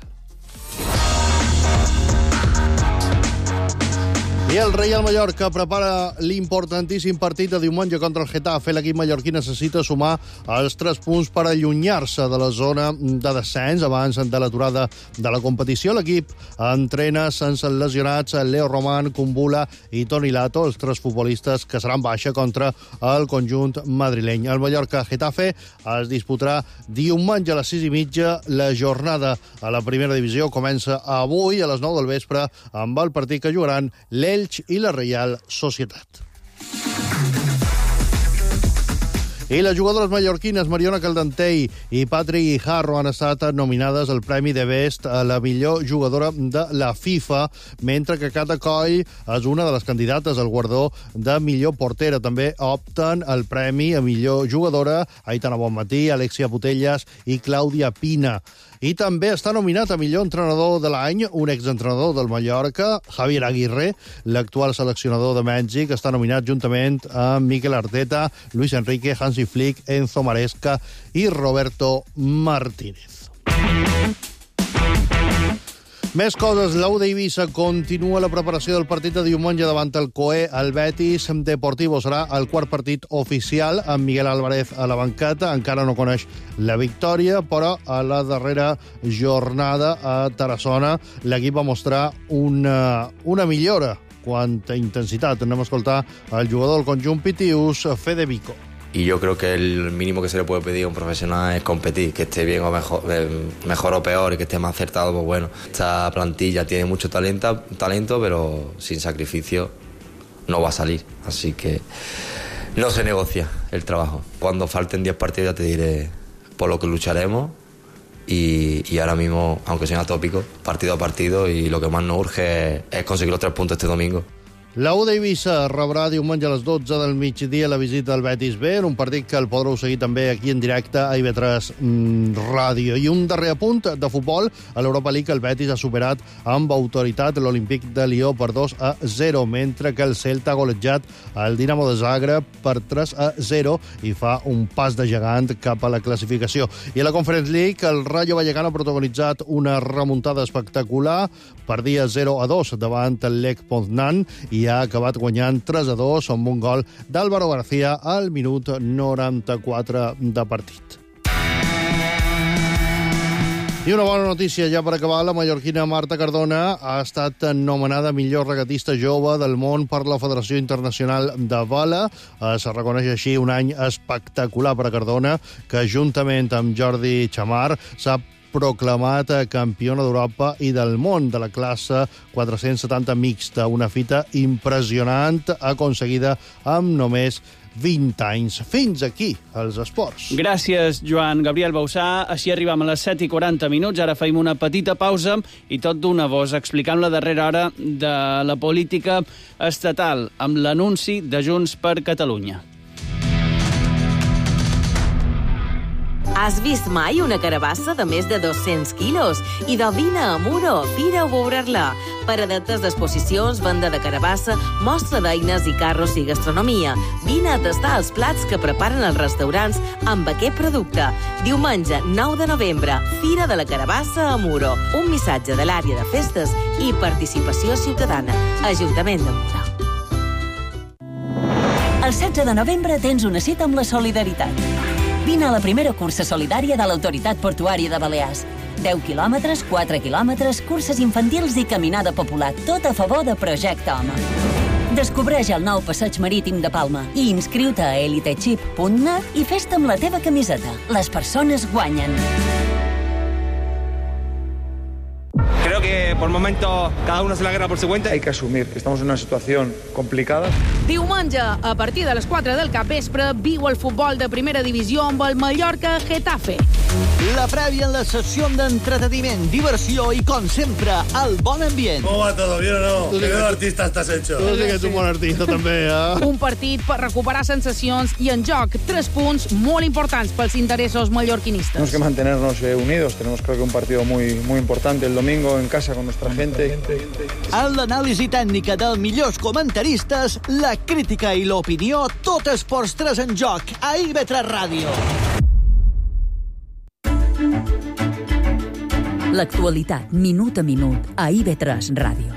I el Reial Mallorca prepara l'importantíssim partit de diumenge contra el Getafe. L'equip mallorquí necessita sumar els tres punts per allunyar-se de la zona de descens abans de l'aturada de la competició. L'equip entrena sense lesionats Leo Román, Kumbula i Toni Lato, els tres futbolistes que seran baixa contra el conjunt madrileny. El Mallorca-Getafe es disputarà diumenge a les sis i mitja. La jornada a la primera divisió comença avui a les nou del vespre amb el partit que jugaran l'Elx i la Reial Societat. I les jugadores mallorquines Mariona Caldentey i Patri Jarro han estat nominades al Premi de Best a la millor jugadora de la FIFA, mentre que Cata Coll és una de les candidates al guardó de millor portera. També opten al Premi a millor jugadora Aitana Bonmatí, Alexia Putellas i Clàudia Pina. I també està nominat a millor entrenador de l'any un exentrenador del Mallorca, Javier Aguirre. L'actual seleccionador de Mèxic està nominat juntament amb Mikel Arteta, Luis Enrique, Hansi Flick, Enzo Maresca i Roberto Martínez. Més coses. La U d'Eivissa continua la preparació del partit de diumenge davant el Coe. El Betis Deportivo serà el quart partit oficial amb Miguel Álvarez a la banqueta. Encara no coneix la victòria, però a la darrera jornada a Tarassona l'equip va mostrar una, una millora quant a intensitat. Anem a escoltar el jugador del conjunt pitius, Fede Vico. Y yo creo que el mínimo que se le puede pedir a un profesional es competir, que esté bien o mejor, mejor o peor y que esté más acertado, pues bueno. Esta plantilla tiene mucho talento, talento, pero sin sacrificio no va a salir. Así que no se negocia el trabajo. Cuando falten diez partidos ya te diré por lo que lucharemos y, y ahora mismo, aunque sea tópico, partido a partido, y lo que más nos urge es conseguir los tres puntos este domingo. La U d'Eivissa rebrà diumenge a les dotze del migdia la visita al Betis B, un partit que el podreu seguir també aquí en directe a I V tres mm, Ràdio. I un darrer apunt de futbol. A l'Europa League el Betis ha superat amb autoritat l'Olímpic de Lió per dos a zero, mentre que el Celta ha golejat el Dinamo de Zagreb per tres a zero i fa un pas de gegant cap a la classificació. I a la Conference League el Rayo Vallecano ha protagonitzat una remuntada espectacular, perdia zero a dos davant el Lech Poznan i i ha acabat guanyant tres a dos amb un gol d'Álvaro García al minut noranta-quatre de partit. I una bona notícia ja per acabar. La mallorquina Marta Cardona ha estat nomenada millor regatista jove del món per la Federació Internacional de Vela. Es reconeix així un any espectacular per a Cardona, que juntament amb Jordi Chamar s'ha proclamat campiona d'Europa i del món de la classe quatre-cents setanta mixta. Una fita impressionant aconseguida amb només vint anys. Fins aquí els esports. Gràcies, Joan. Gabriel Bausà. Així arribam a les set i quaranta minuts. Ara feim una petita pausa i tot d'una voz explicant la darrera hora de la política estatal amb l'anunci de Junts per Catalunya. Has vist mai una carabassa de més de dos-cents quilos? I de vine a Muro, fira a veure-la. Paradetes d'exposicions, venda de carabassa, mostra d'eines i carros i gastronomia. Vine a tastar els plats que preparen els restaurants amb aquest producte. Diumenge nou de novembre, Fira de la Carabassa a Muro. Un missatge de l'àrea de festes i participació ciutadana. Ajuntament de Muro. El setze de novembre tens una cita amb la solidaritat. Vine a la primera cursa solidària de l'Autoritat Portuària de Balears. deu quilòmetres, quatre quilòmetres, curses infantils i caminada popular, tot a favor de Projecte Home. Descobreix el nou passeig marítim de Palma i inscriu-te a elitechip punt net i fes-te amb la teva camiseta. Les persones guanyen. Creo que por el momento cada uno se la guerra por su cuenta. Hay que asumir que estamos en una situación complicada. Diumenge, a partir de les quatre del capvespre, viu el futbol de primera divisió amb el Mallorca Getafe. La prèvia en la sessió d'entreteniment, diversió i, com sempre, el bon ambient. ¿Cómo va todo? ¿Bien o no? Tu sí ¿Qué que- artista estás hecho? Tu sí que ets un bon artista, també, eh? Un partit per recuperar sensacions i en joc tres punts molt importants pels interessos mallorquinistes. Tenemos que mantenernos eh, unidos. Tenemos, creo que, un partido muy, muy importante el domingo en casa con nuestra gente. En l'anàlisi tècnica dels millors comentaristes, la crítica i l'opinió, tot esports tres en joc, a I V tres Ràdio. L'actualitat, minut a minut, a I V tres Ràdio.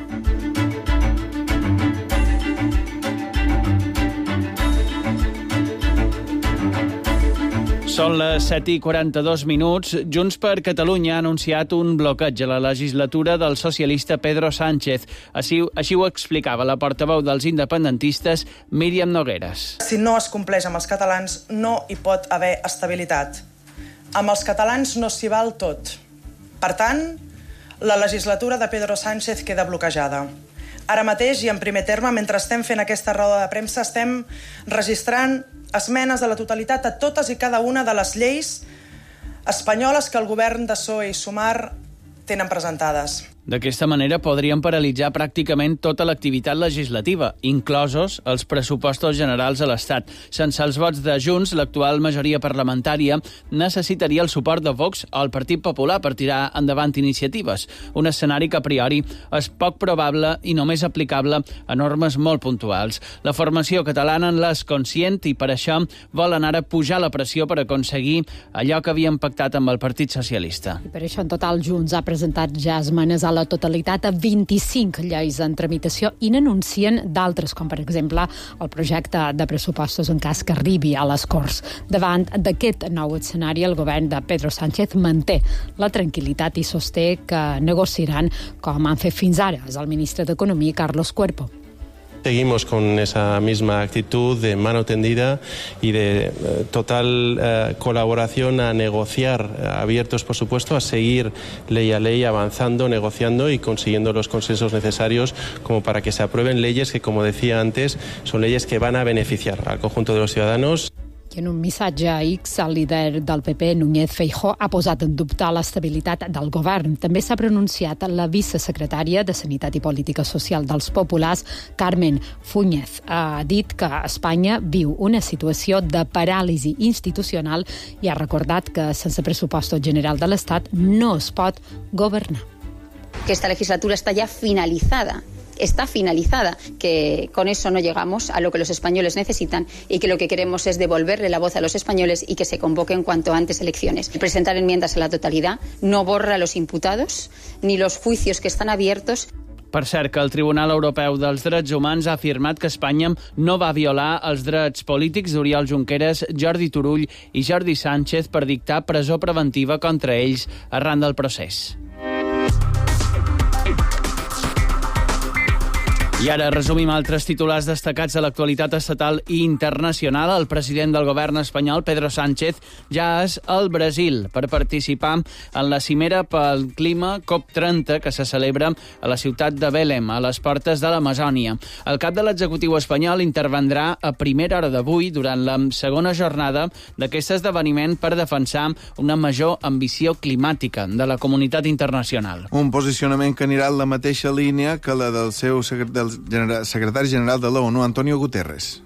Són les set i quaranta-dos minuts. Junts per Catalunya ha anunciat un bloqueig a la legislatura del socialista Pedro Sánchez. Així, així ho explicava la portaveu dels independentistes, Míriam Nogueras. Si no es compleix amb els catalans, no hi pot haver estabilitat. Amb els catalans no s'hi val tot. Per tant, la legislatura de Pedro Sánchez queda bloquejada. Ara mateix, i en primer terme, mentre estem fent aquesta roda de premsa, estem registrant esmenes a la totalitat a totes i cada una de les lleis espanyoles que el govern de P S O E i Sumar tenen presentades. D'aquesta manera podrien paralitzar pràcticament tota l'activitat legislativa, inclosos els pressupostos generals a l'Estat. Sense els vots de Junts, l'actual majoria parlamentària necessitaria el suport de Vox o el Partit Popular per tirar endavant iniciatives, un escenari que a priori és poc probable i només aplicable a normes molt puntuals. La formació catalana en l'és conscient i per això volen ara pujar la pressió per aconseguir allò que havien pactat amb el Partit Socialista. I per això en total Junts ha presentat ja esmenes a la totalitat a vint-i-cinc lleis en tramitació i n'anuncien d'altres, com per exemple el projecte de pressupostos en cas que arribi a les Corts. Davant d'aquest nou escenari, el govern de Pedro Sánchez manté la tranquil·litat i sosté que negociaran com han fet fins ara. És el ministre d'Economia, Carlos Cuerpo. Seguimos con esa misma actitud de mano tendida y de eh, total eh, colaboración a negociar, eh, abiertos por supuesto, a seguir ley a ley, avanzando, negociando y consiguiendo los consensos necesarios como para que se aprueben leyes que, como decía antes, son leyes que van a beneficiar al conjunto de los ciudadanos. I en un missatge a X, el líder del P P, Núñez Feijóo, ha posat en dubte l'estabilitat del govern. També s'ha pronunciat la vicesecretària de Sanitat i Política Social dels Populars, Carmen Fúñez. Ha dit que Espanya viu una situació de paràlisi institucional i ha recordat que sense pressupost general de l'Estat no es pot governar. Que esta legislatura está ya finalizada. Está finalizada, que con eso no llegamos a lo que los españoles necesitan y que lo que queremos es devolverle la voz a los españoles y que se convoquen cuanto antes elecciones. Presentar enmiendas a la totalidad no borra a los imputados ni los juicios que están abiertos. Per cert, que el Tribunal Europeu dels Drets Humans ha afirmat que Espanya no va violar els drets polítics d'Oriol Junqueras, Jordi Turull i Jordi Sánchez per dictar presó preventiva contra ells arran del procés. I ara resumim altres titulars destacats de l'actualitat estatal i internacional. El president del govern espanyol, Pedro Sánchez, ja és al Brasil per participar en la cimera pel clima COP trenta que se celebra a la ciutat de Belém, a les portes de l'Amazònia. El cap de l'executiu espanyol intervendrà a primera hora d'avui durant la segona jornada d'aquest esdeveniment per defensar una major ambició climàtica de la comunitat internacional. Un posicionament que anirà en la mateixa línia que la del seu del secretari general de l'ONU, Antonio Guterres.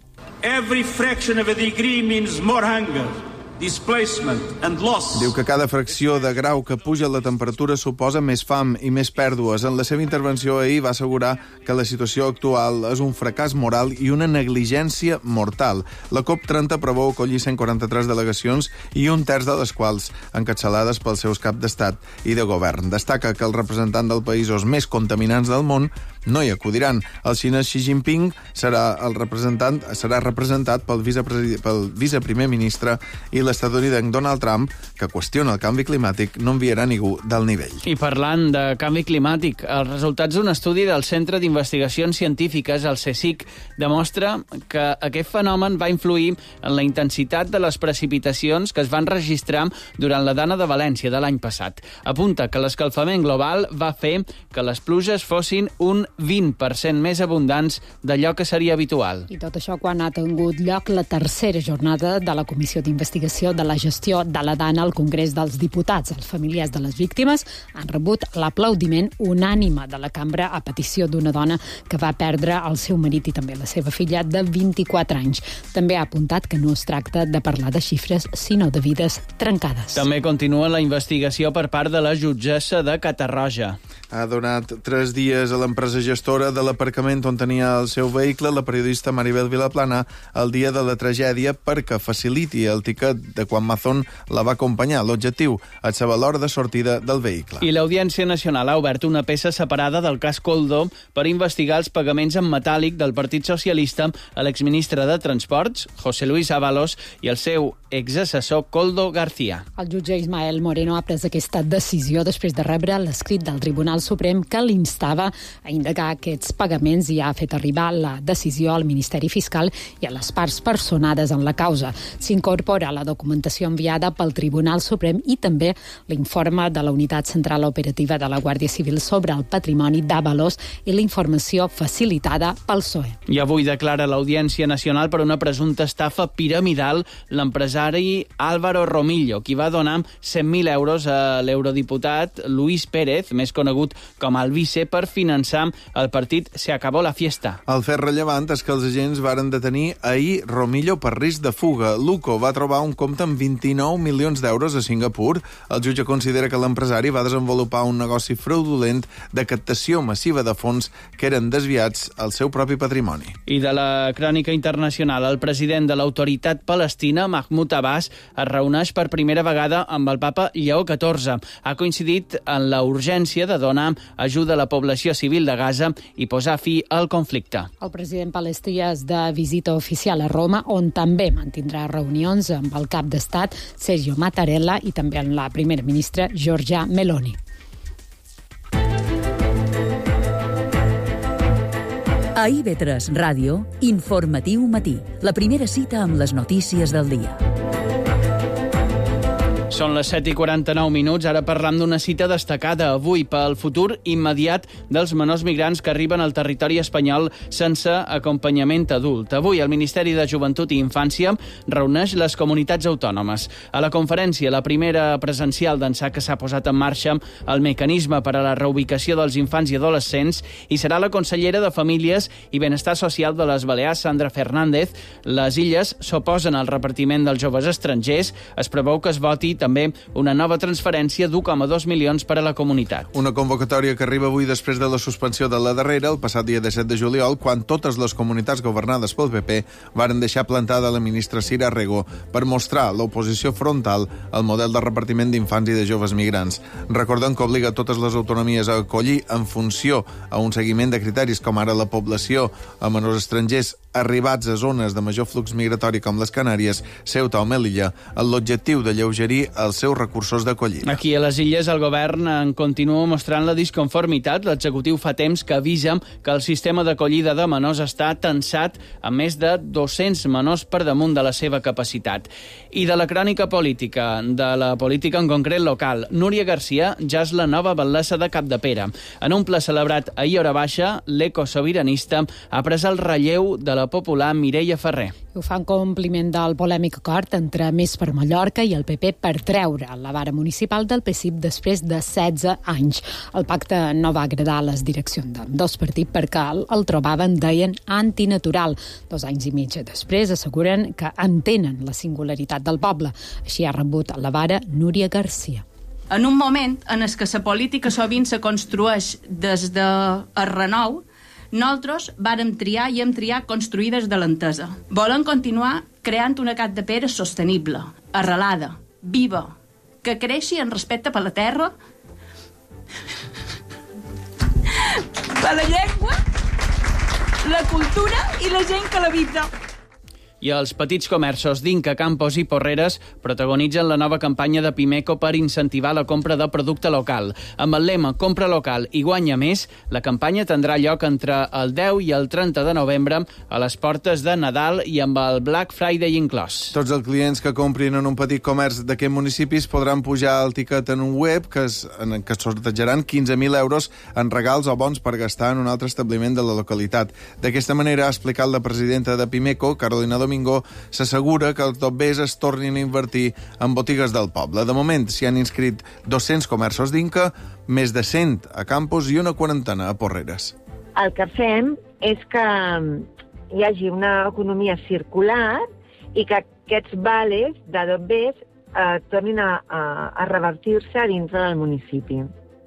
Every fraction of a degree means more hunger, displacement and loss. Diu que cada fracció de grau que puja la temperatura suposa més fam i més pèrdues. En la seva intervenció ahir va assegurar que la situació actual és un fracàs moral i una negligència mortal. La COP trenta preveu acollir cent quaranta-tres delegacions i un terç de les quals encapçalades pels seus caps d'estat i de govern. Destaca que els representants dels països més contaminants del món no hi acudiran. El xinès Xi Jinping serà el representant serà representat pel, pel viceprimer ministre i l'estadounidenc Donald Trump, que qüestiona el canvi climàtic, no enviarà ningú del nivell. I parlant de canvi climàtic, els resultats d'un estudi del Centre d'Investigacions Científiques, el CSIC, demostra que aquest fenomen va influir en la intensitat de les precipitacions que es van registrar durant la Dana de València de l'any passat. Apunta que l'escalfament global va fer que les pluges fossin un vint per cent més abundants d'allò que seria habitual. I tot això quan ha tingut lloc la tercera jornada de la Comissió d'Investigació de la Gestió de la Dana al Congrés dels Diputats. Els familiars de les víctimes han rebut l'aplaudiment unànime de la cambra a petició d'una dona que va perdre el seu marit i també la seva filla de vint-i-quatre anys. També ha apuntat que no es tracta de parlar de xifres, sinó de vides trencades. També continua la investigació per part de la jutgessa de Catarroja. Ha donat tres dies a l'empresa gestora de l'aparcament on tenia el seu vehicle la periodista Maribel Vilaplana el dia de la tragèdia perquè faciliti el tiquet de quan Mazón la va acompanyar. L'objectiu és saber l'hora de sortida del vehicle. I l'Audiència Nacional ha obert una peça separada del cas Koldo per investigar els pagaments en metàl·lic del Partit Socialista a l'exministre de Transports, José Luis Ábalos, i el seu exassessor Koldo García. El jutge Ismael Moreno ha pres aquesta decisió després de rebre l'escrit del Tribunal Suprem que l'instava a indagar aquests pagaments i ha fet arribar la decisió al Ministeri Fiscal i a les parts personades en la causa. S'incorpora la documentació enviada pel Tribunal Suprem i també l'informe de la Unitat Central Operativa de la Guàrdia Civil sobre el patrimoni d'Ábalos i la informació facilitada pel P S O E. I avui declara l'Audiència Nacional per una presumpta estafa piramidal l'empresari Álvaro Romillo, qui va donar cent mil euros a l'eurodiputat Luis Pérez, més conegut com el vice, per finançar el partit Se Acabó la Fiesta. El fet rellevant és que els agents varen detenir ahir Romillo per risc de fuga. L'U C O va trobar un compte amb vint-i-nou milions d'euros a Singapur. El jutge considera que l'empresari va desenvolupar un negoci fraudulent de captació massiva de fons que eren desviats al seu propi patrimoni. I de la crònica internacional, el president de l'autoritat palestina, Mahmoud Mahmoud Abbas es reuneix per primera vegada amb el papa Lleó catorze. Ha coincidit en la urgència de donar ajuda a la població civil de Gaza i posar fi al conflicte. El president palestí és de visita oficial a Roma, on també mantindrà reunions amb el cap d'estat Sergio Mattarella i també amb la primera ministra Giorgia Meloni. A I V tres Ràdio, Informatiu Matí, la primera cita amb les notícies del dia. Són les set i quaranta-nou minuts, ara parlam d'una cita destacada avui pel futur immediat dels menors migrants que arriben al territori espanyol sense acompanyament adult. Avui el Ministeri de Joventut i Infància reuneix les comunitats autònomes. A la conferència, la primera presencial d'ençà que s'ha posat en marxa el mecanisme per a la reubicació dels infants i adolescents, i serà la consellera de Famílies i Benestar Social de les Balears, Sandra Fernández. Les illes s'oposen al repartiment dels joves estrangers. Es preveu que es voti també una nova transferència d'u coma dos milions per a la comunitat. Una convocatòria que arriba avui després de la suspensió de la darrera, el passat dia disset de juliol, quan totes les comunitats governades pel P P varen deixar plantada la ministra Sira Rego per mostrar l'oposició frontal al model de repartiment d'infants i de joves migrants. Recordem que obliga totes les autonomies a acollir en funció a un seguiment de criteris com ara la població a menors estrangers arribats a zones de major flux migratori com les Canàries, Ceuta o Melilla, amb l'objectiu de lleugerir els seus recursos d'acollida. Aquí a les illes el govern en continua mostrant la disconformitat. L'executiu fa temps que avisa que el sistema d'acollida de menors està tensat amb més de dos-cents menors per damunt de la seva capacitat. I de la crònica política, de la política en concret local, Núria Garcia ja és la nova batllessa de Capdepera. En un ple celebrat ahir a hora baixa, l'ecosobiranista ha pres el relleu de la popular Mireia Ferrer. Ho fa en compliment del polèmic acord entre Més per Mallorca i el P P per treure la vara municipal del P S I P després de setze anys. El pacte no va agradar a les direccions d'ambdós partits perquè el, el trobaven, deien, antinatural. Dos anys i mig després asseguren que entenen la singularitat del poble. Així ha rebut la vara Núria Garcia. En un moment en què la política sovint se construeix des del renou, nosaltres vàrem triar i hem triat construir des de l'entesa. Volem continuar creant una Capdepera sostenible, arrelada, viva, que creixi en respecte per la terra, per la llengua, la cultura i la gent que l'habita. I els petits comerços d'Inca, Campos i Porreres protagonitzen la nova campanya de Pimeco per incentivar la compra de producte local. Amb el lema Compra local i guanya més, la campanya tindrà lloc entre el deu i el trenta de novembre a les portes de Nadal i amb el Black Friday inclòs. Tots els clients que comprin en un petit comerç d'aquests municipis podran pujar el tiquet en un web que, es, en què sortejaran quinze mil euros en regals o bons per gastar en un altre establiment de la localitat. D'aquesta manera, ha explicat la presidenta de Pimeco, Carolina Domingo, s'assegura que els dobbers es tornin a invertir en botigues del poble. De moment s'hi han inscrit dos-cents comerços d'Inca, més de cent a Campos i una quarantena a Porreres. El que fem és que hi hagi una economia circular i que aquests vales de dobbers eh, tornin a, a, a revertir-se dintre del municipi.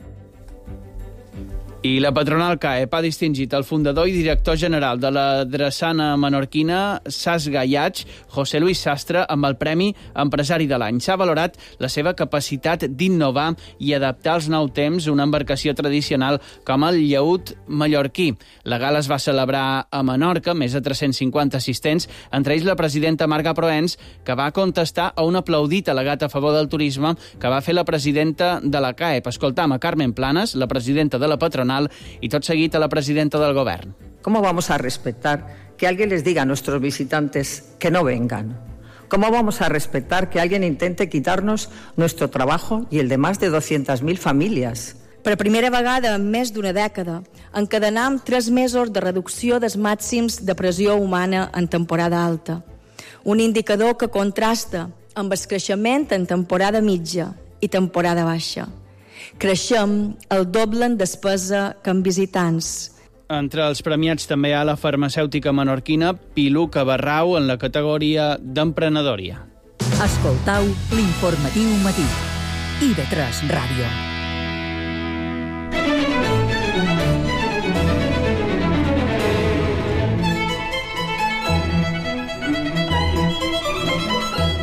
I la patronal C A E P ha distingit el fundador i director general de la drassana menorquina Sas Gallats, José Luis Sastre, amb el Premi Empresari de l'Any. S'ha valorat la seva capacitat d'innovar i adaptar als nous temps una embarcació tradicional com el llaüt mallorquí. La gala es va celebrar a Menorca, més de tres-cents cinquanta assistents, entre ells la presidenta Marga Proens, que va contestar a un aplaudit al·legat a favor del turisme que va fer la presidenta de la C A E P. Escoltam a Carmen Planas, la presidenta de la patronal, y tot seguit a la presidenta del Gobierno. ¿Cómo vamos a respetar que alguien les diga a nuestros visitantes que no vengan? ¿Cómo vamos a respetar que alguien intente quitarnos nuestro trabajo y el de más de doscientas mil famílies? Per primera vegada en més d'una dècada, encadenam tres mesos de reducció dels màxims de pressió humana en temporada alta. Un indicador que contrasta amb el creixement en temporada mitja i temporada baixa. Creixem el doble en despesa que en visitants. Entre els premiats també hi ha la farmacèutica menorquina Piluca Barrau en la categoria d'emprenedoria. Escoltau l'informatiu matí. I V tres Ràdio.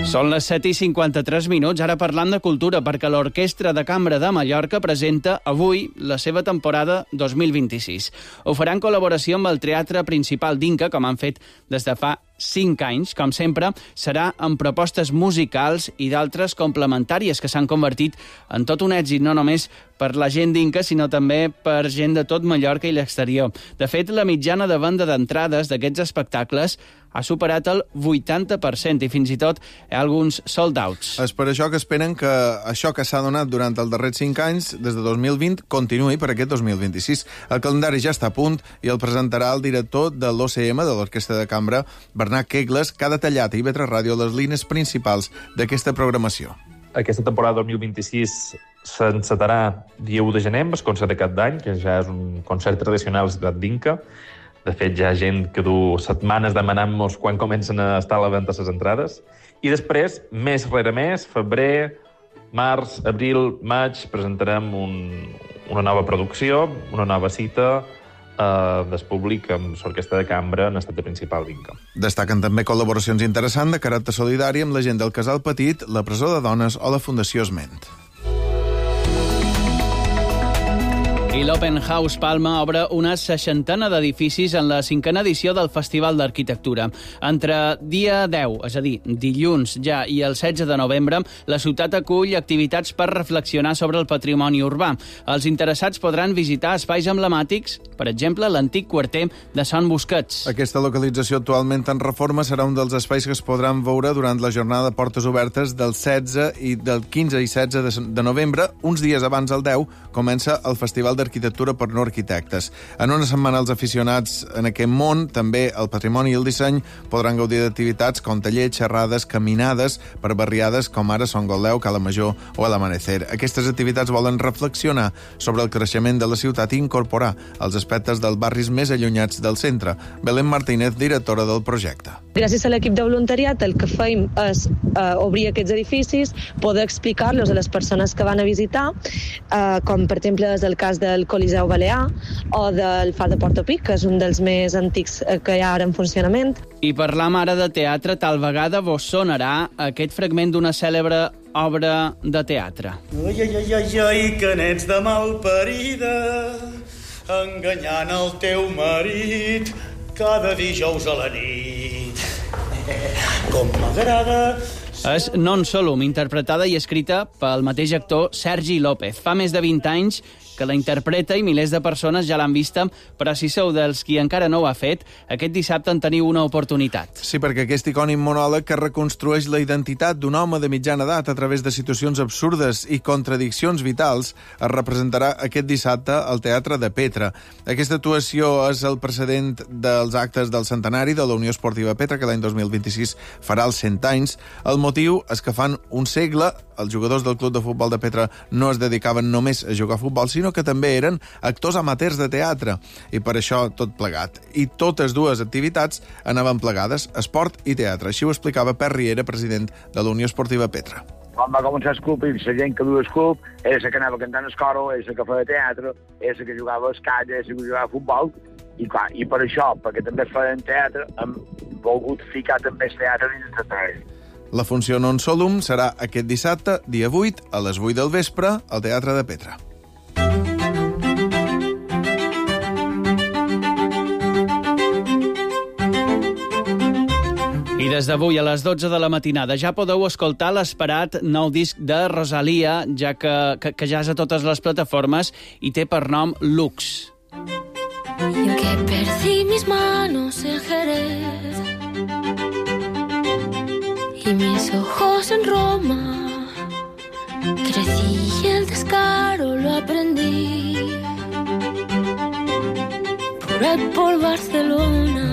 Són les set i cinquanta-tres minuts, ara parlant de cultura, perquè l'Orquestra de Cambra de Mallorca presenta avui la seva temporada dos mil vint-i-sis. Ho farà en col·laboració amb el Teatre Principal d'Inca, com han fet des de fa cinc anys. Com sempre, serà amb propostes musicals i d'altres complementàries que s'han convertit en tot un èxit, no només per la gent d'Inca, sinó també per gent de tot Mallorca i l'exterior. De fet, la mitjana de venda d'entrades d'aquests espectacles ha superat el vuitanta per cent i fins i tot hi ha alguns sold outs. És per això que esperen que això que s'ha donat durant els darrers cinc anys, des de dos mil vint, continuï per aquest dos mil vint-i-sis. El calendari ja està a punt i el presentarà el director de l'O C M, de l'Orquestra de Cambra, Bernat Kegles, que ha detallat a I V tres Ràdio les línies principals d'aquesta programació. Aquesta temporada dos mil vint-i-sis s'encetarà dia u de gener, amb el concert de cap d'any, que ja és un concert tradicional a la ciutat d'Inca. De fet, hi ha gent que du setmanes demanant-nos quan comencen a estar a la venda les entrades. I després, mes rere mes, febrer, març, abril, maig, presentarem un, una nova producció, una nova cita eh, del públic amb l'Orquestra de Cambra en l'estat principal d'Inca. Destaquen també col·laboracions interessants de caràcter solidari amb la gent del Casal Petit, la Presó de Dones o la Fundació Esment. I l'Open House Palma obre una seixantena d'edificis en la cinquena edició del Festival d'Arquitectura. Entre dia deu, és a dir, dilluns ja, i el setze de novembre, la ciutat acull activitats per reflexionar sobre el patrimoni urbà. Els interessats podran visitar espais emblemàtics, per exemple, l'antic quarter de Son Busquets. Aquesta localització actualment en reforma serà un dels espais que es podran veure durant la jornada de portes obertes del setze i del quinze i setze de novembre. Uns dies abans del deu comença el Festival d'Arquitectura per no arquitectes. En una setmana els aficionats en aquest món, també el patrimoni i el disseny, podran gaudir d'activitats com tallers, xerrades, caminades per barriades com ara Son Goldeu, Cala Major o El Amanecer. Aquestes activitats volen reflexionar sobre el creixement de la ciutat i incorporar els aspectes dels barris més allunyats del centre. Belén Martínez, directora del projecte. Gràcies a l'equip de voluntariat, el que feim és eh, obrir aquests edificis, poder explicar-los a les persones que van a visitar, eh, com per exemple és el cas del Coliseu Balear o del Far de Portopic, que és un dels més antics que hi ha ara en funcionament. I parlam ara de teatre, tal vegada vos sonarà aquest fragment d'una cèlebre obra de teatre. Ai, ai, ai, ai, ai, que n'ets de malparida, enganyant el teu marit cada dijous a la nit. Com m'agrada... És Non Solum, interpretada i escrita pel mateix actor Sergi López. Fa més de vint anys que la interpreta i milers de persones ja l'han vista, però si sou dels qui encara no ho ha fet, aquest dissabte en teniu una oportunitat. Sí, perquè aquest icònic monòleg que reconstrueix la identitat d'un home de mitjana edat a través de situacions absurdes i contradiccions vitals es representarà aquest dissabte al Teatre de Petra. Aquesta actuació és el precedent dels actes del centenari de la Unió Esportiva Petra, que l'any dos mil vint-i-sis farà els cent anys. El motiu és que fan un segle els jugadors del Club de Futbol de Petra no es dedicaven només a jugar a futbol, sinó que també eren actors amateurs de teatre, i per això tot plegat. I totes dues activitats anaven plegades, esport i teatre. Així ho explicava Per Riera, president de la Unió Esportiva Petra. Quan va començar el club, i la gent que duia el club, és la que anava cantant el coro, és la que feia teatre, és la que jugava a escalla, és la que jugava a futbol, i, clar, i per això, perquè també es feien teatre, hem volgut ficar també el teatre dins de treball. La funció Non Solum serà aquest dissabte, dia vuit, a les vuit del vespre, al Teatre de Petra. I des d'avui a les dotze de la matinada ja podeu escoltar l'esperat nou disc de Rosalia, ja que, que, que ja és a totes les plataformes i té per nom Lux. En que perdí mis manos en Jerez y mis ojos en Roma, crecí y el descaro lo aprendí por ahí por Barcelona.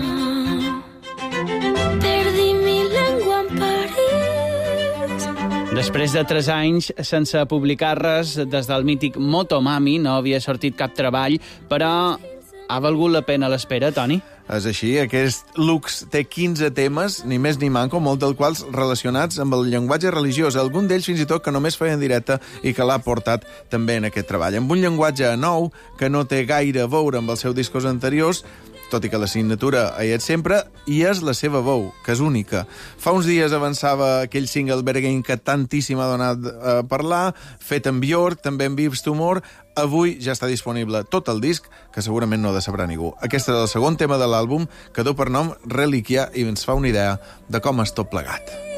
Perdí mi lengua en París. Després de tres anys sense publicar res des del mític Motomami, no havia sortit cap treball, però ha valgut la pena l'espera, Toni? És així, aquest Lux té quinze temes, ni més ni manco, molts dels quals relacionats amb el llenguatge religiós, algun d'ells fins i tot que només feien directe i que l'ha portat també en aquest treball. Amb un llenguatge nou, que no té gaire a veure amb els seus discos anteriors, tot i que la signatura hi és sempre, i és la seva veu, que és única. Fa uns dies avançava aquell single Bergain que tantíssim ha donat a parlar, fet en Björk, també en Vips Tumor. Avui ja està disponible tot el disc, que segurament no decebrà ningú. Aquest és el segon tema de l'àlbum, que du per nom Reliquia, i ens fa una idea de com és tot plegat.